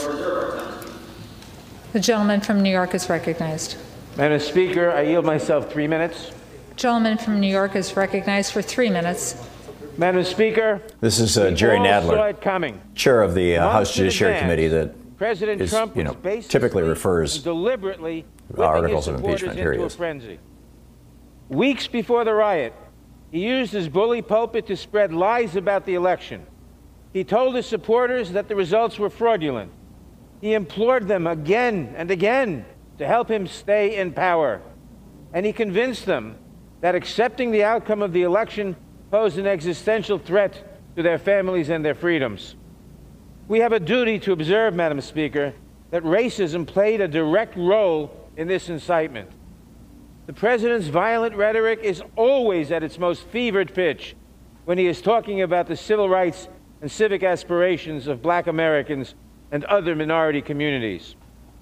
Speaker 13: The gentleman from New York is recognized.
Speaker 14: Madam Speaker, I yield myself 3 minutes.
Speaker 13: Gentleman from New York is recognized for 3 minutes.
Speaker 14: Madam Speaker,
Speaker 1: this is Jerry Nadler,
Speaker 14: saw it coming.
Speaker 1: chair of the House Judiciary
Speaker 14: advance,
Speaker 1: Committee that
Speaker 14: President Trump
Speaker 1: typically refers
Speaker 14: deliberately
Speaker 1: articles of impeachment. Here he
Speaker 14: into a
Speaker 1: is.
Speaker 14: frenzy. Weeks before the riot, he used his bully pulpit to spread lies about the election. He told his supporters that the results were fraudulent. He implored them again and again to help him stay in power. And he convinced them that accepting the outcome of the election posed an existential threat to their families and their freedoms. We have a duty to observe, Madam Speaker, that racism played a direct role in this incitement. The president's violent rhetoric is always at its most fevered pitch when he is talking about the civil rights and civic aspirations of Black Americans and other minority communities.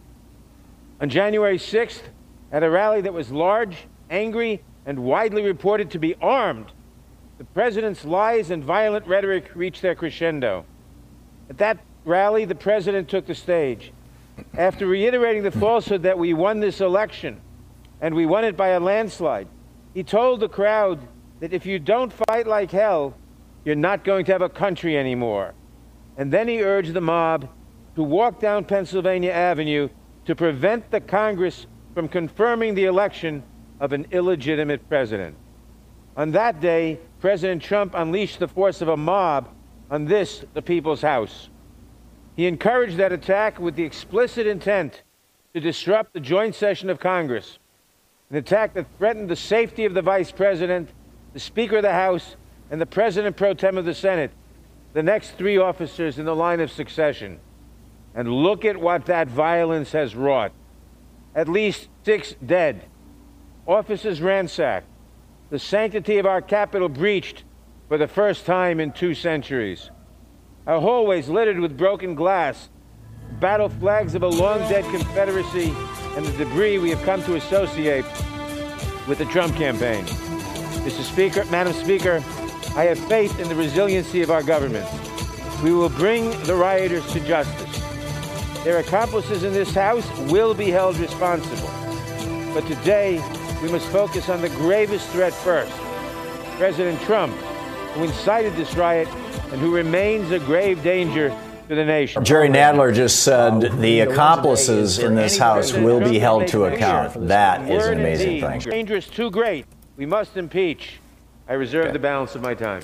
Speaker 14: On January 6th, at a rally that was large, angry, and widely reported to be armed, the president's lies and violent rhetoric reached their crescendo. At that rally, the president took the stage. After reiterating the falsehood that we won this election, and we won it by a landslide, he told the crowd that if you don't fight like hell, you're not going to have a country anymore. And then he urged the mob to walk down Pennsylvania Avenue to prevent the Congress from confirming the election of an illegitimate president. On that day, President Trump unleashed the force of a mob on this, the People's House. He encouraged that attack with the explicit intent to disrupt the joint session of Congress, an attack that threatened the safety of the Vice President, the Speaker of the House, and the President pro tem of the Senate, the next 3 officers in the line of succession. And look at what that violence has wrought. At least 6 dead, offices ransacked, the sanctity of our Capitol breached for the first time in 2 centuries. Our hallways littered with broken glass, battle flags of a long-dead Confederacy, and the debris we have come to associate with the Trump campaign. Mr. Speaker, Madam Speaker, I have faith in the resiliency of our government. We will bring the rioters to justice. Their accomplices in this House will be held responsible. But today, we must focus on the gravest threat first. President Trump, who incited this riot and who remains a grave danger to the nation.
Speaker 1: Jerry Nadler just said the accomplices in this House will be held to account. That is an amazing thing.
Speaker 14: Dangerous, too great. We must impeach. I reserve the balance of my time.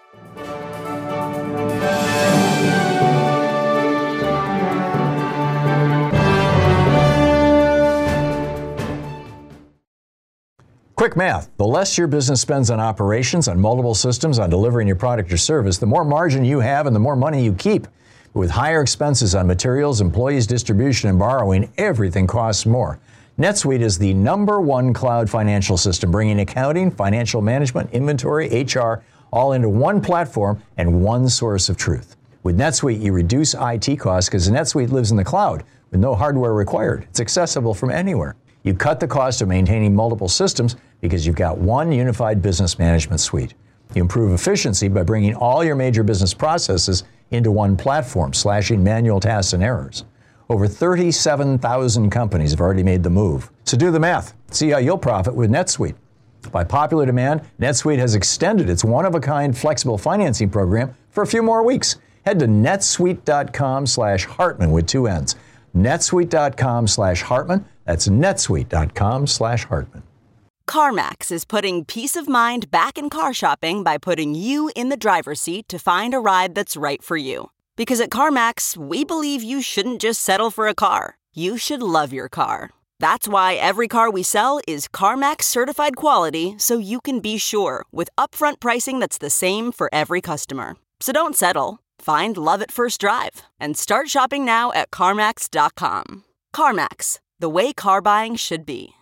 Speaker 1: Quick math. The less your business spends on operations, on multiple systems, on delivering your product or service, the more margin you have and the more money you keep. With higher expenses on materials, employees, distribution, and borrowing, everything costs more. NetSuite is the #1 cloud financial system, bringing accounting, financial management, inventory, HR, all into one platform and one source of truth. With NetSuite, you reduce IT costs because NetSuite lives in the cloud with no hardware required. It's accessible from anywhere. You cut the cost of maintaining multiple systems because you've got one unified business management suite. You improve efficiency by bringing all your major business processes into one platform, slashing manual tasks and errors. Over 37,000 companies have already made the move. So do the math. See how you'll profit with NetSuite. By popular demand, NetSuite has extended its one-of-a-kind flexible financing program for a few more weeks. Head to netsuite.com/Hartman with 2 N's. netsuite.com/Hartman. That's netsuite.com/Hartman.
Speaker 17: CarMax is putting peace of mind back in car shopping by putting you in the driver's seat to find a ride that's right for you. Because at CarMax, we believe you shouldn't just settle for a car. You should love your car. That's why every car we sell is CarMax certified quality, so you can be sure with upfront pricing that's the same for every customer. So don't settle. Find love at first drive and start shopping now at CarMax.com. CarMax, the way car buying should be.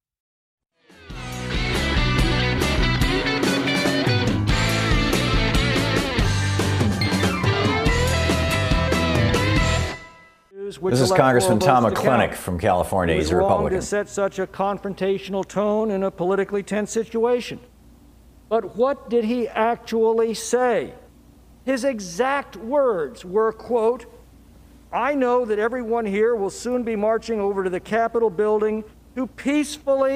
Speaker 1: This is Congressman Tom McClintock from California. He's a Republican.
Speaker 18: To set such a confrontational tone in a politically tense situation. But what did he actually say? His exact words were, quote, "I know that everyone here will soon be marching over to the Capitol building to peacefully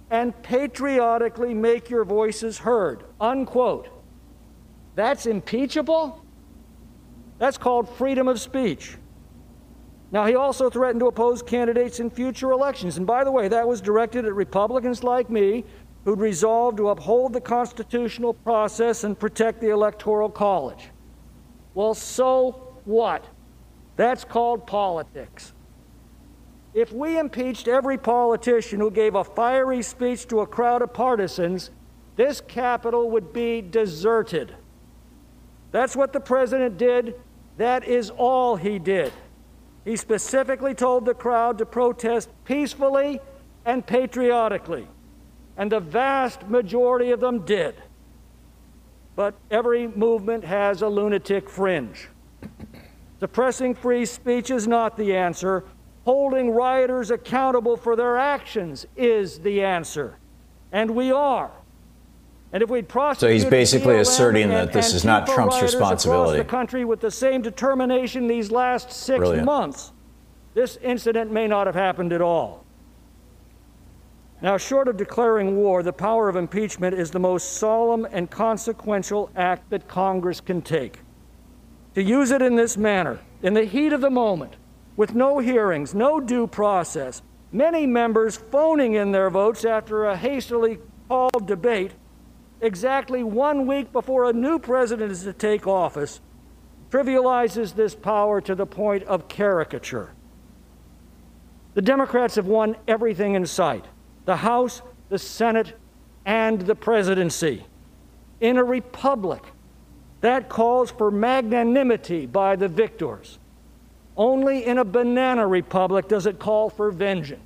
Speaker 18: and patriotically make your voices heard, unquote. That's impeachable? That's called freedom of speech. Now, he also threatened to oppose candidates in future elections. And by the way, that was directed at Republicans like me who'd resolved to uphold the constitutional process and protect the Electoral College. Well, so what? That's called politics. If we impeached every politician who gave a fiery speech to a crowd of partisans, this Capitol would be deserted. That's what the president did. That is all he did. He specifically told the crowd to protest peacefully and patriotically, and the vast majority of them did. But every movement has a lunatic fringe. Suppressing free speech is not the answer. Holding rioters accountable for their actions is the answer. And we are. And if we'd prosecute,
Speaker 1: so he's basically
Speaker 18: BLM
Speaker 1: asserting that this is not Trump's responsibility.
Speaker 18: Across the country with the same determination these last 6 months, this incident may not have happened at all. Now, short of declaring war, the power of impeachment is the most solemn and consequential act that Congress can take. To use it in this manner, in the heat of the moment, with no hearings, no due process, many members phoning in their votes after a hastily called debate, exactly 1 week before a new president is to take office, trivializes this power to the point of caricature. The Democrats have won everything in sight: the House, the Senate, and the presidency. In a republic, that calls for magnanimity by the victors. Only in a banana republic does it call for vengeance.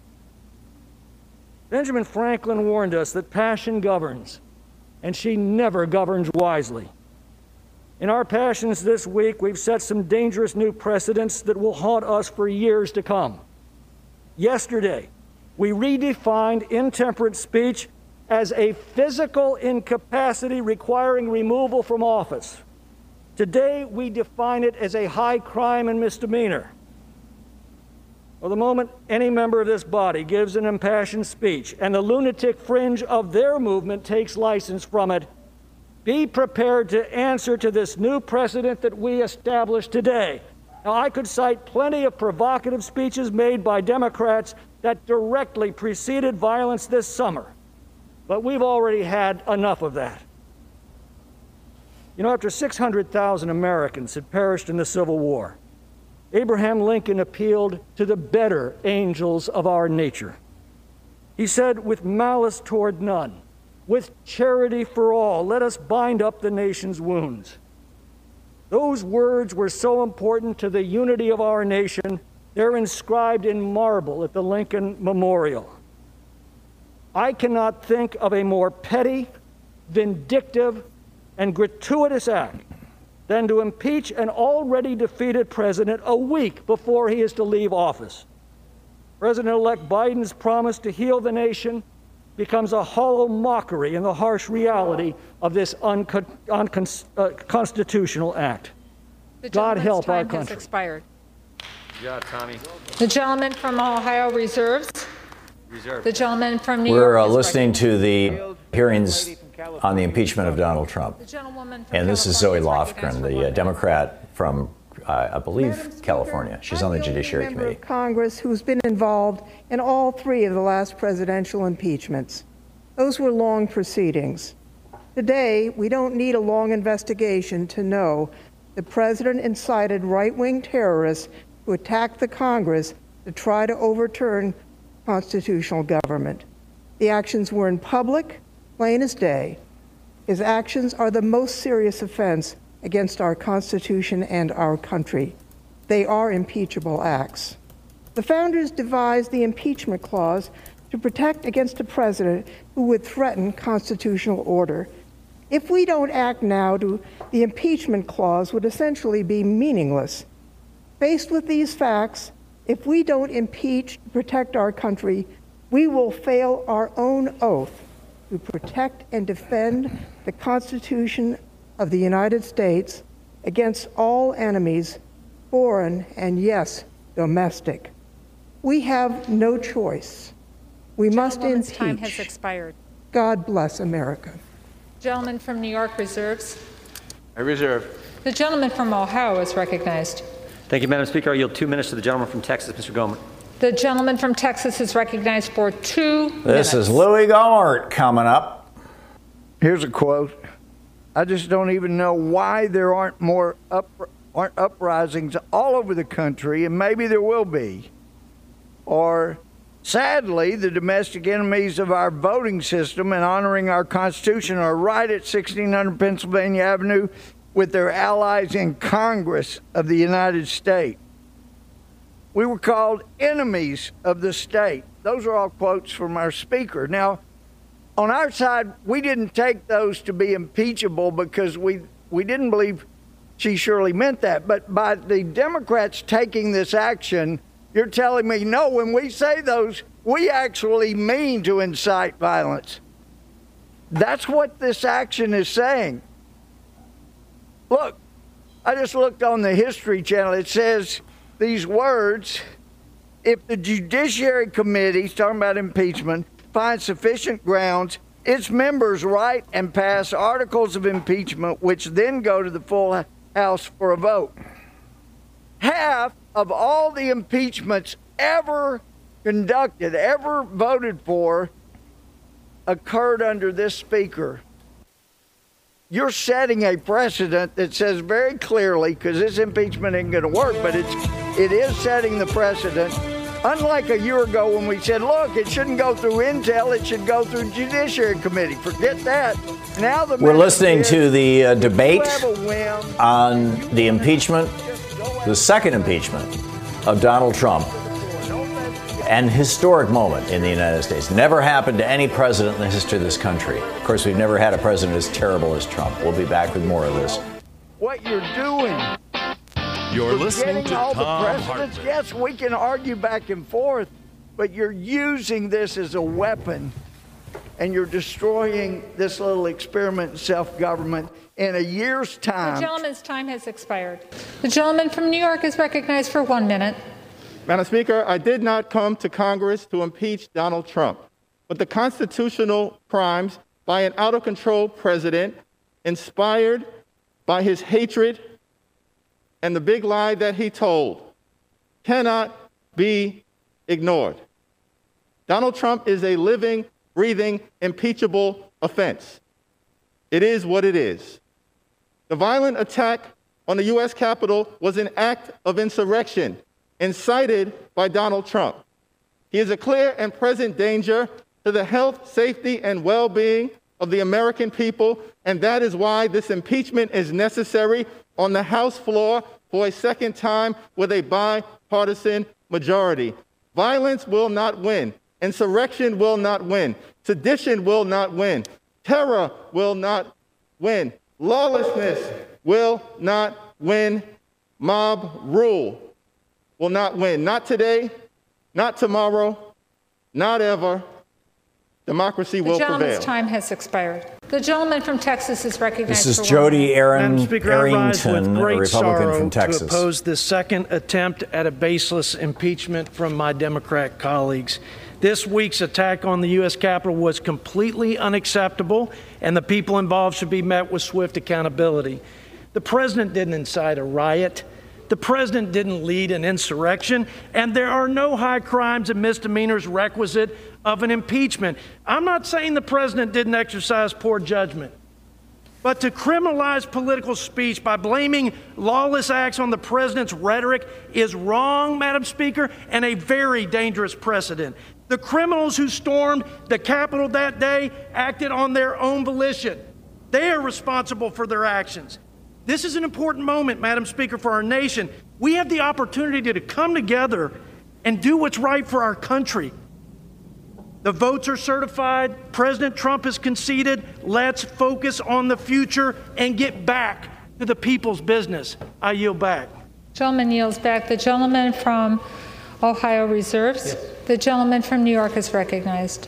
Speaker 18: Benjamin Franklin warned us that passion governs, and she never governs wisely. In our passions this week, we've set some dangerous new precedents that will haunt us for years to come. Yesterday, we redefined intemperate speech as a physical incapacity requiring removal from office. Today, we define it as a high crime and misdemeanor. Well, the moment any member of this body gives an impassioned speech and the lunatic fringe of their movement takes license from it, be prepared to answer to this new precedent that we established today. Now, I could cite plenty of provocative speeches made by Democrats that directly preceded violence this summer, but we've already had enough of that. You know, after 600,000 Americans had perished in the Civil War, Abraham Lincoln appealed to the better angels of our nature. He said, "With malice toward none, with charity for all, let us bind up the nation's wounds." Those words were so important to the unity of our nation, they're inscribed in marble at the Lincoln Memorial. I cannot think of a more petty, vindictive, and gratuitous act than to impeach an already defeated president a week before he is to leave office. President-elect Biden's promise to heal the nation becomes a hollow mockery in the harsh reality of this unconstitutional act. God help our country.
Speaker 13: Has expired.
Speaker 16: Good job, Tommy.
Speaker 13: The gentleman from Ohio reserves. The gentleman from New
Speaker 1: York.
Speaker 13: We're
Speaker 1: listening to the hearings on the impeachment of Donald Trump. And this is Zoe Lofgren, the Democrat from, I believe, California. She's on the Judiciary Committee.
Speaker 19: Of Congress who's been involved in all three of the last presidential impeachments. Those were long proceedings. Today, we don't need a long investigation to know the president incited right-wing terrorists to attack the Congress to try to overturn constitutional government. The actions were in public, plain as day. His actions are the most serious offense against our Constitution and our country. They are impeachable acts. The founders devised the impeachment clause to protect against a president who would threaten constitutional order. If we don't act now, the impeachment clause would essentially be meaningless. Faced with these facts, if we don't impeach to protect our country, we will fail our own oath to protect and defend the Constitution of the United States against all enemies, foreign and, yes, domestic. We have no choice. We must
Speaker 13: Gentleman's time has
Speaker 19: impeach.
Speaker 13: expired.
Speaker 19: God bless America.
Speaker 13: Gentleman from New York reserves.
Speaker 14: I reserve.
Speaker 13: The gentleman from Ohio is recognized.
Speaker 16: Thank you, Madam Speaker. I yield 2 minutes to the gentleman from Texas, Mr. Gohmert.
Speaker 13: The gentleman from Texas is recognized for 2 minutes.
Speaker 1: This is Louis Gohmert coming up.
Speaker 20: Here's a quote. I just don't even know why there aren't more uprisings all over the country, and maybe there will be. Or, sadly, the domestic enemies of our voting system and honoring our Constitution are right at 1600 Pennsylvania Avenue with their allies in Congress of the United States. We were called enemies of the state. Those are all quotes from our speaker. Now, on our side, we didn't take those to be impeachable because we didn't believe she surely meant that. But by the Democrats taking this action, you're telling me, no, when we say those, we actually mean to incite violence. That's what this action is saying. Look, I just looked on the History Channel. It says these words: if the Judiciary Committee, talking about impeachment, finds sufficient grounds, its members write and pass articles of impeachment, which then go to the full House for a vote. Half of all the impeachments ever conducted, ever voted for, occurred under this speaker. You're setting a precedent that says very clearly, because this impeachment ain't going to work, but it is setting the precedent. Unlike a year ago when we said, look, it shouldn't go through Intel, it should go through Judiciary Committee. Forget that. Now
Speaker 1: we're listening to the debate on the impeachment, the second impeachment of Donald Trump. An historic moment in the United States. Never happened to any president in the history of this country. Of course, we've never had a president as terrible as Trump. We'll be back with more of this.
Speaker 20: What you're doing.
Speaker 3: You're listening to
Speaker 20: all
Speaker 3: Thom
Speaker 20: the precedents.
Speaker 3: Hartmann.
Speaker 20: Yes, we can argue back and forth, but you're using this as a weapon, and you're destroying this little experiment in self-government in a year's time.
Speaker 13: The gentleman's time has expired. The gentleman from New York is recognized for 1 minute.
Speaker 21: Madam Speaker, I did not come to Congress to impeach Donald Trump, but the constitutional crimes by an out-of-control president inspired by his hatred and the big lie that he told cannot be ignored. Donald Trump is a living, breathing, impeachable offense. It is what it is. The violent attack on the U.S. Capitol was an act of insurrection incited by Donald Trump. He is a clear and present danger to the health, safety, and well-being of the American people, and that is why this impeachment is necessary on the House floor for a second time with a bipartisan majority. Violence will not win. Insurrection will not win. Sedition will not win. Terror will not win. Lawlessness will not win. Mob rule will not win. Not today, not tomorrow, not ever. Democracy will prevail.
Speaker 13: The gentleman's time has expired. The gentleman from Texas is recognized.
Speaker 1: This is
Speaker 13: for
Speaker 1: Jody
Speaker 22: Madam Speaker, I rise with
Speaker 1: Arrington, a
Speaker 22: great
Speaker 1: Republican
Speaker 22: sorrow
Speaker 1: from Texas.
Speaker 22: to oppose this second attempt at a baseless impeachment from my Democrat colleagues. This week's attack on the U.S. Capitol was completely unacceptable, and the people involved should be met with swift accountability. The president didn't incite a riot. The president didn't lead an insurrection, and there are no high crimes and misdemeanors requisite of an impeachment. I'm not saying the president didn't exercise poor judgment, but to criminalize political speech by blaming lawless acts on the president's rhetoric is wrong, Madam Speaker, and a very dangerous precedent. The criminals who stormed the Capitol that day acted on their own volition. They are responsible for their actions. This is an important moment, Madam Speaker, for our nation. We have the opportunity to come together and do what's right for our country. The votes are certified. President Trump has conceded. Let's focus on the future and get back to the people's business. I yield back.
Speaker 13: Gentleman yields back. The gentleman from Ohio reserves. Yes. The gentleman from New York is recognized.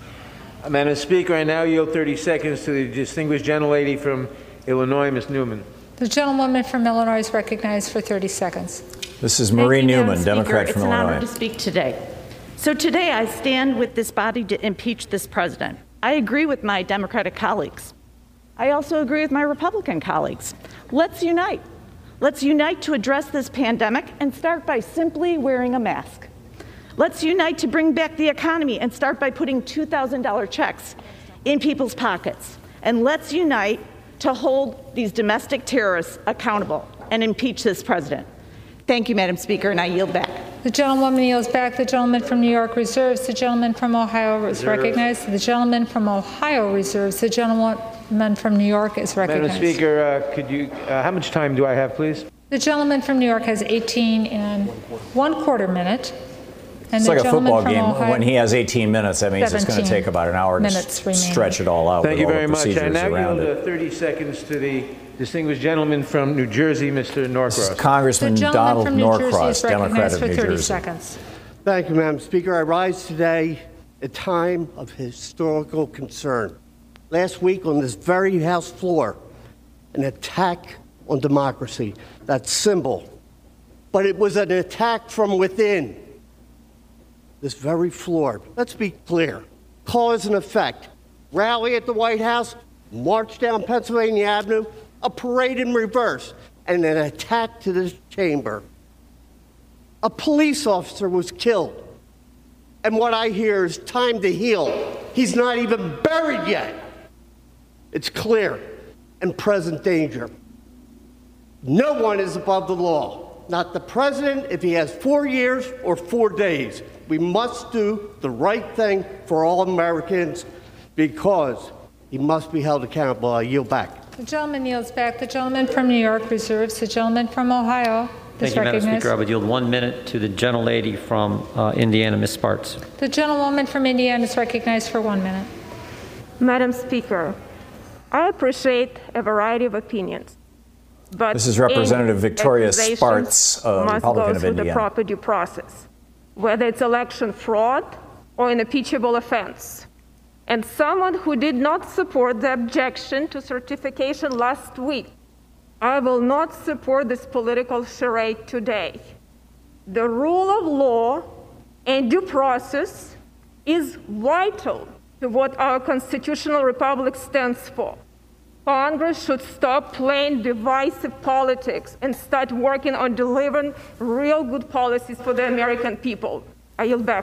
Speaker 14: Madam Speaker, I now yield 30 seconds to the distinguished gentlelady from Illinois, Ms. Newman.
Speaker 13: The gentlewoman from Illinois is recognized for 30 seconds.
Speaker 1: This is Marie Newman, Democrat from
Speaker 23: Illinois.
Speaker 1: Illinois.
Speaker 23: It's an honor to speak today.
Speaker 2: So today I stand with this body to impeach this president. I agree with my Democratic colleagues. I also agree with my Republican colleagues. Let's unite. Let's unite to address this pandemic and start by simply wearing a mask. Let's unite to bring back the economy and start by putting $2,000 checks in people's pockets. And let's unite to hold these domestic terrorists accountable and impeach this president. Thank you, Madam Speaker, and I yield back.
Speaker 13: The gentlewoman yields back. The gentleman from New York reserves. The gentleman from Ohio is recognized. The gentleman from Ohio reserves. The gentleman from New York is recognized.
Speaker 14: Madam Speaker, could you, how much time do I have, please?
Speaker 13: The gentleman from New York has 18 and 1/4 minute. And
Speaker 1: it's like a football game. Ohio, when he has 18 minutes, that means it's going to take about an hour to stretch it all out.
Speaker 14: Thank you very much.
Speaker 1: I
Speaker 14: now yield 30 seconds to the distinguished gentleman from New Jersey, Mr. Norcross.
Speaker 1: This is Congressman Donald Norcross, Democrat of New Jersey.
Speaker 13: Seconds.
Speaker 5: Thank you, Madam Speaker. I rise today at a time of historical concern. Last week on this very House floor, an attack on democracy, that symbol. But it was an attack from within this very floor. Let's be clear. Cause and effect. Rally at the White House, march down Pennsylvania Avenue, a parade in reverse, and an attack to this chamber. A police officer was killed. And what I hear is time to heal. He's not even buried yet. It's clear and present danger. No one is above the law. Not the president if he has 4 years or 4 days. We must do the right thing for all Americans because he must be held accountable. I yield back.
Speaker 13: The gentleman yields back. The gentleman from New York reserves. The gentleman from Ohio is recognized.
Speaker 16: Thank you, Madam Speaker. I would yield 1 minute to the gentlelady from Indiana, Ms. Spartz.
Speaker 13: The gentlewoman from Indiana is recognized for 1 minute.
Speaker 23: Madam Speaker, I appreciate a variety of opinions. But
Speaker 1: this is Representative Victoria Spartz, Republican of Indiana.
Speaker 23: Must go through the proper due process, whether it's election fraud or an impeachable offense. And someone who did not support the objection to certification last week, I will not support this political charade today. The rule of law and due process is vital to what our constitutional republic stands for. Congress should stop playing divisive politics and start working on delivering real good policies for the American people. I yield back.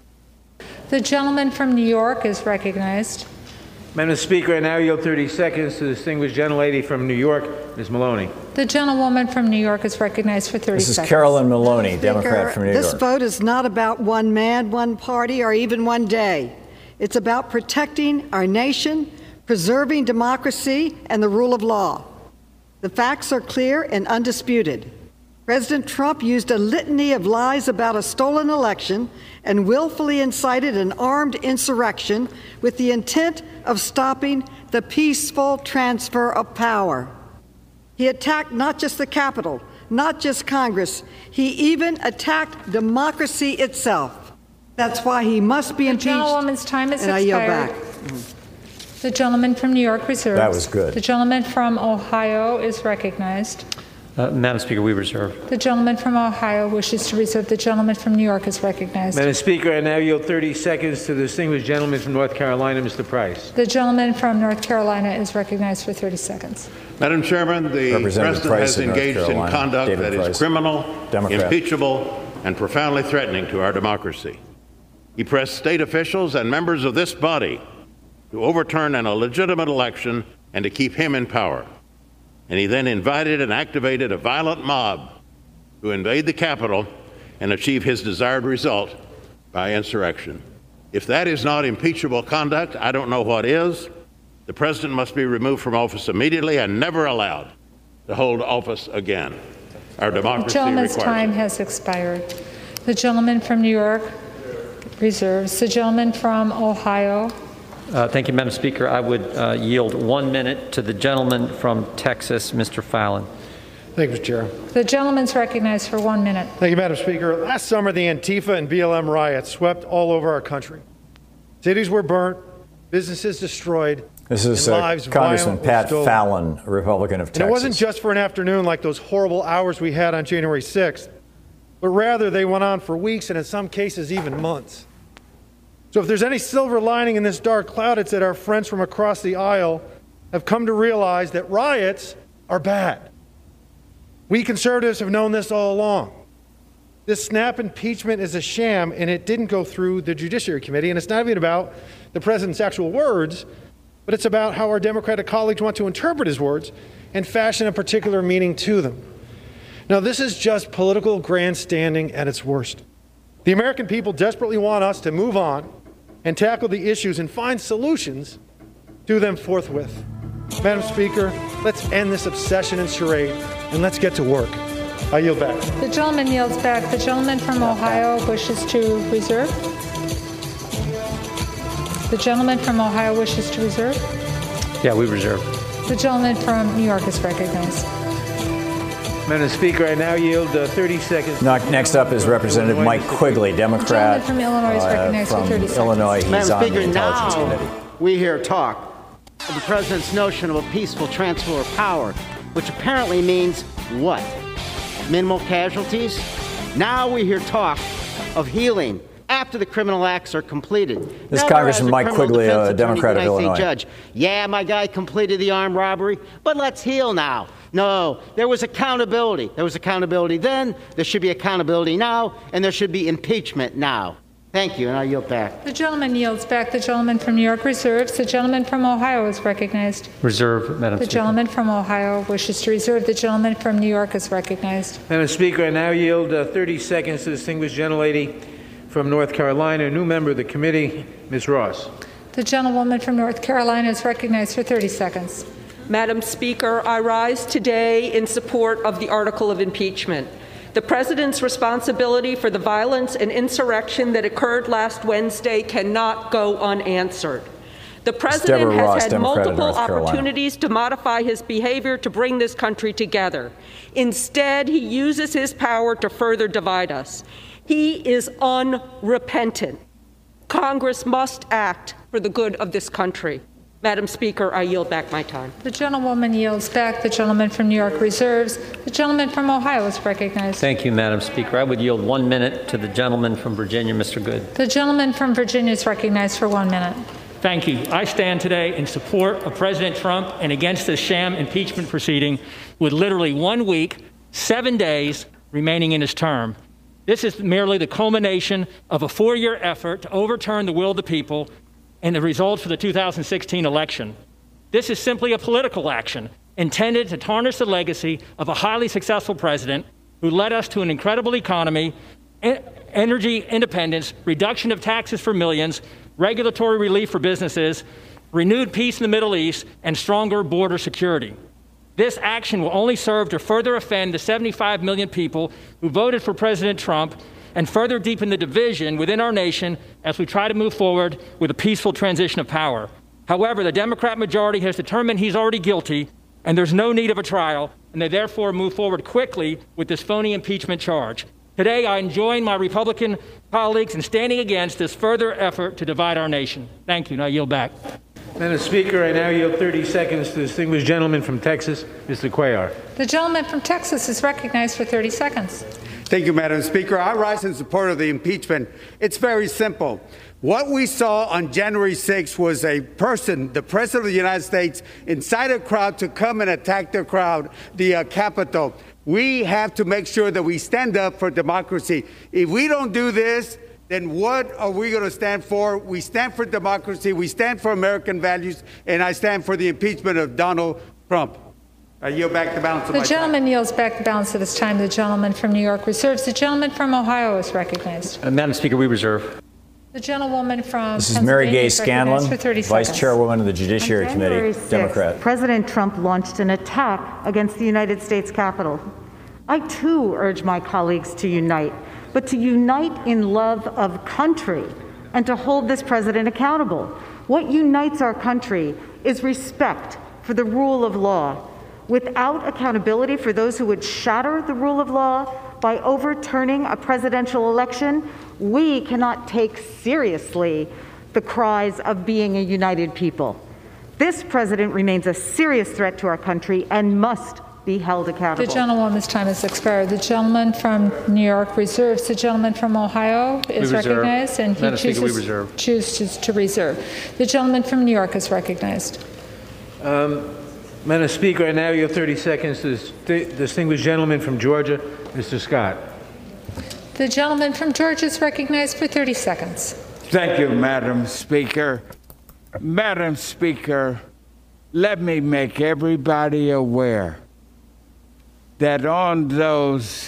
Speaker 13: The gentleman from New York is recognized.
Speaker 14: Madam Speaker, I now yield 30 seconds to the distinguished gentlelady from New York, Ms. Maloney.
Speaker 13: The gentlewoman from New York is recognized for 30 seconds.
Speaker 1: This is Carolyn Maloney, Democrat from New York.
Speaker 24: This vote is not about one man, one party, or even one day. It's about protecting our nation, preserving democracy and the rule of law. The facts are clear and undisputed. President Trump used a litany of lies about a stolen election and willfully incited an armed insurrection with the intent of stopping the peaceful transfer of power. He attacked not just the Capitol, not just Congress, he even attacked democracy itself. That's why he must be impeached.
Speaker 13: The gentlewoman's time is expired.
Speaker 24: I yield back.
Speaker 13: The gentleman from New York reserves.
Speaker 1: That was good.
Speaker 13: The gentleman from Ohio is recognized.
Speaker 16: Madam Speaker, we reserve.
Speaker 13: The gentleman from Ohio wishes to reserve. The gentleman from New York is recognized.
Speaker 14: Madam Speaker, I now yield 30 seconds to the distinguished gentleman from North Carolina, Mr. Price.
Speaker 13: The gentleman from North Carolina is recognized for 30 seconds.
Speaker 25: Madam Chairman, the President has engaged in conduct that is criminal, impeachable, and profoundly threatening to our democracy. He pressed state officials and members of this body to overturn an illegitimate election and to keep him in power. And he then invited and activated a violent mob to invade the Capitol and achieve his desired result by insurrection. If that is not impeachable conduct, I don't know what is. The president must be removed from office immediately and never allowed to hold office again. Our democracy
Speaker 13: The gentleman's
Speaker 25: requires
Speaker 13: time has expired. The gentleman from New York reserves. The gentleman from Ohio.
Speaker 16: Thank you, Madam Speaker. I would yield 1 minute to the gentleman from Texas, Mr. Fallon.
Speaker 26: Thank you, Mr. Chair.
Speaker 13: The gentleman's recognized for 1 minute.
Speaker 26: Thank you, Madam Speaker. Last summer, the Antifa and BLM riots swept all over our country. Cities were burnt, businesses destroyed.
Speaker 1: This is Congressman Pat Fallon, Republican of Texas.
Speaker 26: And it wasn't just for an afternoon like those horrible hours we had on January 6th, but rather they went on for weeks and in some cases even months. So if there's any silver lining in this dark cloud, it's that our friends from across the aisle have come to realize that riots are bad. We conservatives have known this all along. This snap impeachment is a sham, and it didn't go through the Judiciary Committee, and it's not even about the president's actual words, but it's about how our Democratic colleagues want to interpret his words and fashion a particular meaning to them. Now, this is just political grandstanding at its worst. The American people desperately want us to move on and tackle the issues and find solutions to them forthwith. Madam Speaker, let's end this obsession and charade, and let's get to work. I yield back.
Speaker 13: The gentleman yields back. The gentleman from Ohio wishes to reserve. The gentleman from Ohio wishes to reserve.
Speaker 14: Yeah, we reserve.
Speaker 13: The gentleman from New York is recognized.
Speaker 14: Madam Speaker, I now yield 30 seconds.
Speaker 1: Next up is Representative Mike Quigley, Democrat
Speaker 13: from Illinois is recognized for 30 seconds.
Speaker 1: Illinois. He's
Speaker 4: Madam
Speaker 1: on
Speaker 4: Speaker,
Speaker 1: the Intelligence
Speaker 4: now
Speaker 1: Committee.
Speaker 4: we hear talk of the president's notion of a peaceful transfer of power, which apparently means what? Minimal casualties? Now we hear talk of healing after the criminal acts are completed.
Speaker 1: This
Speaker 4: Now,
Speaker 1: Congressman Mike Quigley, a
Speaker 4: attorney,
Speaker 1: Democrat of
Speaker 4: I say,
Speaker 1: Illinois.
Speaker 4: Judge, yeah, my guy completed the armed robbery, but let's heal now. No, there was accountability. There was accountability then, there should be accountability now, and there should be impeachment now. Thank you, and I yield back.
Speaker 13: The gentleman yields back. The gentleman from New York reserves. The gentleman from Ohio is recognized.
Speaker 14: Reserve, Madam
Speaker 13: The
Speaker 14: Speaker.
Speaker 13: gentleman from Ohio wishes to reserve. The gentleman from New York is recognized.
Speaker 14: Madam Speaker, I now yield 30 seconds to the distinguished gentlelady from North Carolina, a new member of the committee, Ms. Ross.
Speaker 13: The gentlewoman from North Carolina is recognized for 30 seconds.
Speaker 6: Madam Speaker, I rise today in support of the article of impeachment. The President's responsibility for the violence and insurrection that occurred last Wednesday cannot go unanswered. The President has had multiple opportunities to modify his behavior to bring this country together. Instead, he uses his power to further divide us. He is unrepentant. Congress must act for the good of this country. Madam Speaker, I yield back my time.
Speaker 13: The gentlewoman yields back. The gentleman from New York reserves. The gentleman from Ohio is recognized.
Speaker 16: Thank you, Madam Speaker. I would yield 1 minute to the gentleman from Virginia, Mr. Good.
Speaker 13: The gentleman from Virginia is recognized for 1 minute.
Speaker 7: Thank you. I stand today in support of President Trump and against this sham impeachment proceeding with literally 1 week, 7 days remaining in his term. This is merely the culmination of a 4-year effort to overturn the will of the people and the results for the 2016 election. This is simply a political action intended to tarnish the legacy of a highly successful president who led us to an incredible economy, energy independence, reduction of taxes for millions, regulatory relief for businesses, renewed peace in the Middle East, and stronger border security. This action will only serve to further offend the 75 million people who voted for President Trump and further deepen the division within our nation as we try to move forward with a peaceful transition of power. However, the Democrat majority has determined he's already guilty, and there's no need of a trial, and they therefore move forward quickly with this phony impeachment charge. Today, I join my Republican colleagues in standing against this further effort to divide our nation. Thank you, and I yield back.
Speaker 14: Madam Speaker, I now yield 30 seconds to the distinguished gentleman from Texas, Mr. Cuellar.
Speaker 13: The gentleman from Texas is recognized for 30 seconds.
Speaker 8: Thank you, Madam Speaker. I rise in support of the impeachment. It's very simple. What we saw on January 6th was a person, the President of the United States, incite a crowd to come and attack the Capitol. We have to make sure that we stand up for democracy. If we don't do this, then what are we going to stand for? We stand for democracy, we stand for American values, and I stand for the impeachment of Donald Trump. I yield back the balance of my time.
Speaker 13: The gentleman yields back the balance of his time. The gentleman from New York reserves. The gentleman from Ohio is recognized.
Speaker 16: Madam Speaker, we reserve.
Speaker 13: The gentlewoman from
Speaker 1: This is Mary Gay Scanlon, Vice
Speaker 13: seconds.
Speaker 1: Chairwoman of the Judiciary Committee, Democrat.
Speaker 9: President Trump launched an attack against the United States Capitol. I too urge my colleagues to unite, but to unite in love of country and to hold this president accountable. What unites our country is respect for the rule of law. Without accountability for those who would shatter the rule of law by overturning a presidential election, we cannot take seriously the cries of being a united people. This president remains a serious threat to our country and must be held accountable.
Speaker 13: The gentlewoman's time has expired. The gentleman from New York reserves. The gentleman from Ohio is recognized, and he chooses to reserve. The gentleman from New York is recognized.
Speaker 14: Madam Speaker, I now yield 30 seconds to the distinguished gentleman from Georgia, Mr. Scott.
Speaker 13: The gentleman from Georgia is recognized for 30 seconds.
Speaker 10: Thank you, Madam Speaker. Madam Speaker, let me make everybody aware that on those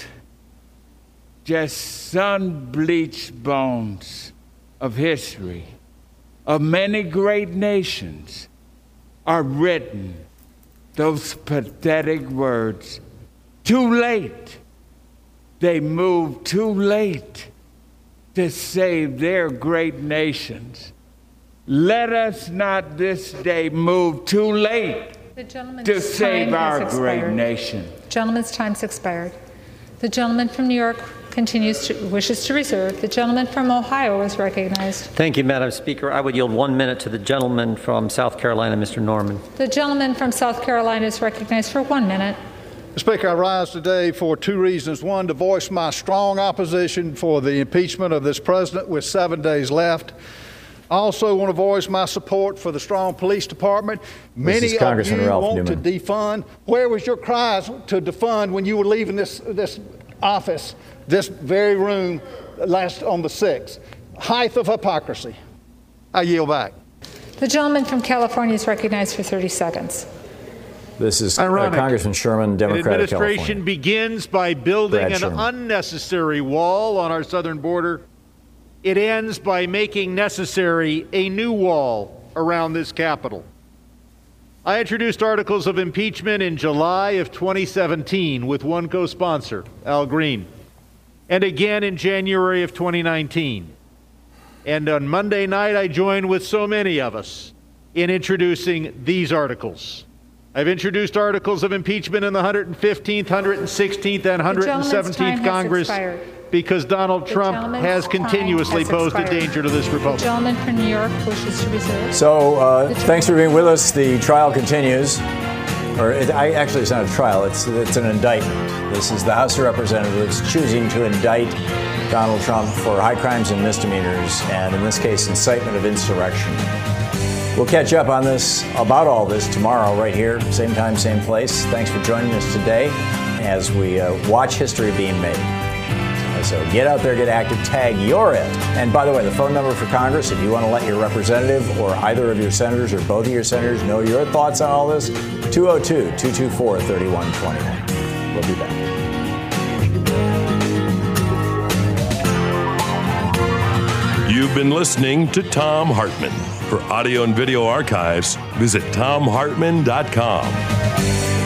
Speaker 10: just sun-bleached bones of history of many great nations are written those pathetic words, too late. They moved too late to save their great nations. Let us not this day move too late to save our great nation.
Speaker 13: The gentleman's time's expired. The gentleman from New York wishes to reserve. The gentleman from Ohio is recognized.
Speaker 16: Thank you, Madam Speaker. I would yield 1 minute to the gentleman from South Carolina, Mr. Norman.
Speaker 13: The gentleman from South Carolina is recognized for 1 minute.
Speaker 11: Mr. Speaker, I rise today for two reasons. One, to voice my strong opposition for the impeachment of this president with 7 days left. I also want to voice my support for the strong police department. Many of you want to defund. Where was your cries to defund when you were leaving this office, this very room, last on the 6th? Height of hypocrisy. I yield back.
Speaker 13: The gentleman from California is recognized for 30 seconds.
Speaker 1: This is Congressman Sherman, Democrat of California.
Speaker 12: Administration begins by building an unnecessary wall on our southern border. It ends by making necessary a new wall around this Capitol. I introduced articles of impeachment in July of 2017 with one co-sponsor, Al Green, and again in January of 2019. And on Monday night, I joined with so many of us in introducing these articles. I've introduced articles of impeachment in the 115th, 116th, and 117th Congress because Donald Trump has continuously posed a danger to this republic.
Speaker 13: The gentleman from New York wishes to reserve.
Speaker 1: So thanks for being with us. The trial continues. Actually, it's not a trial. It's an indictment. This is the House of Representatives choosing to indict Donald Trump for high crimes and misdemeanors, and in this case, incitement of insurrection. We'll catch up on this, about all this, tomorrow right here, same time, same place. Thanks for joining us today as we watch history being made. So get out there, get active, tag you're it. And by the way, the phone number for Congress, if you want to let your representative or either of your senators or both of your senators know your thoughts on all this, 202-224-3121. We'll be back.
Speaker 3: You've been listening to Thom Hartmann. For audio and video archives, visit thomhartmann.com.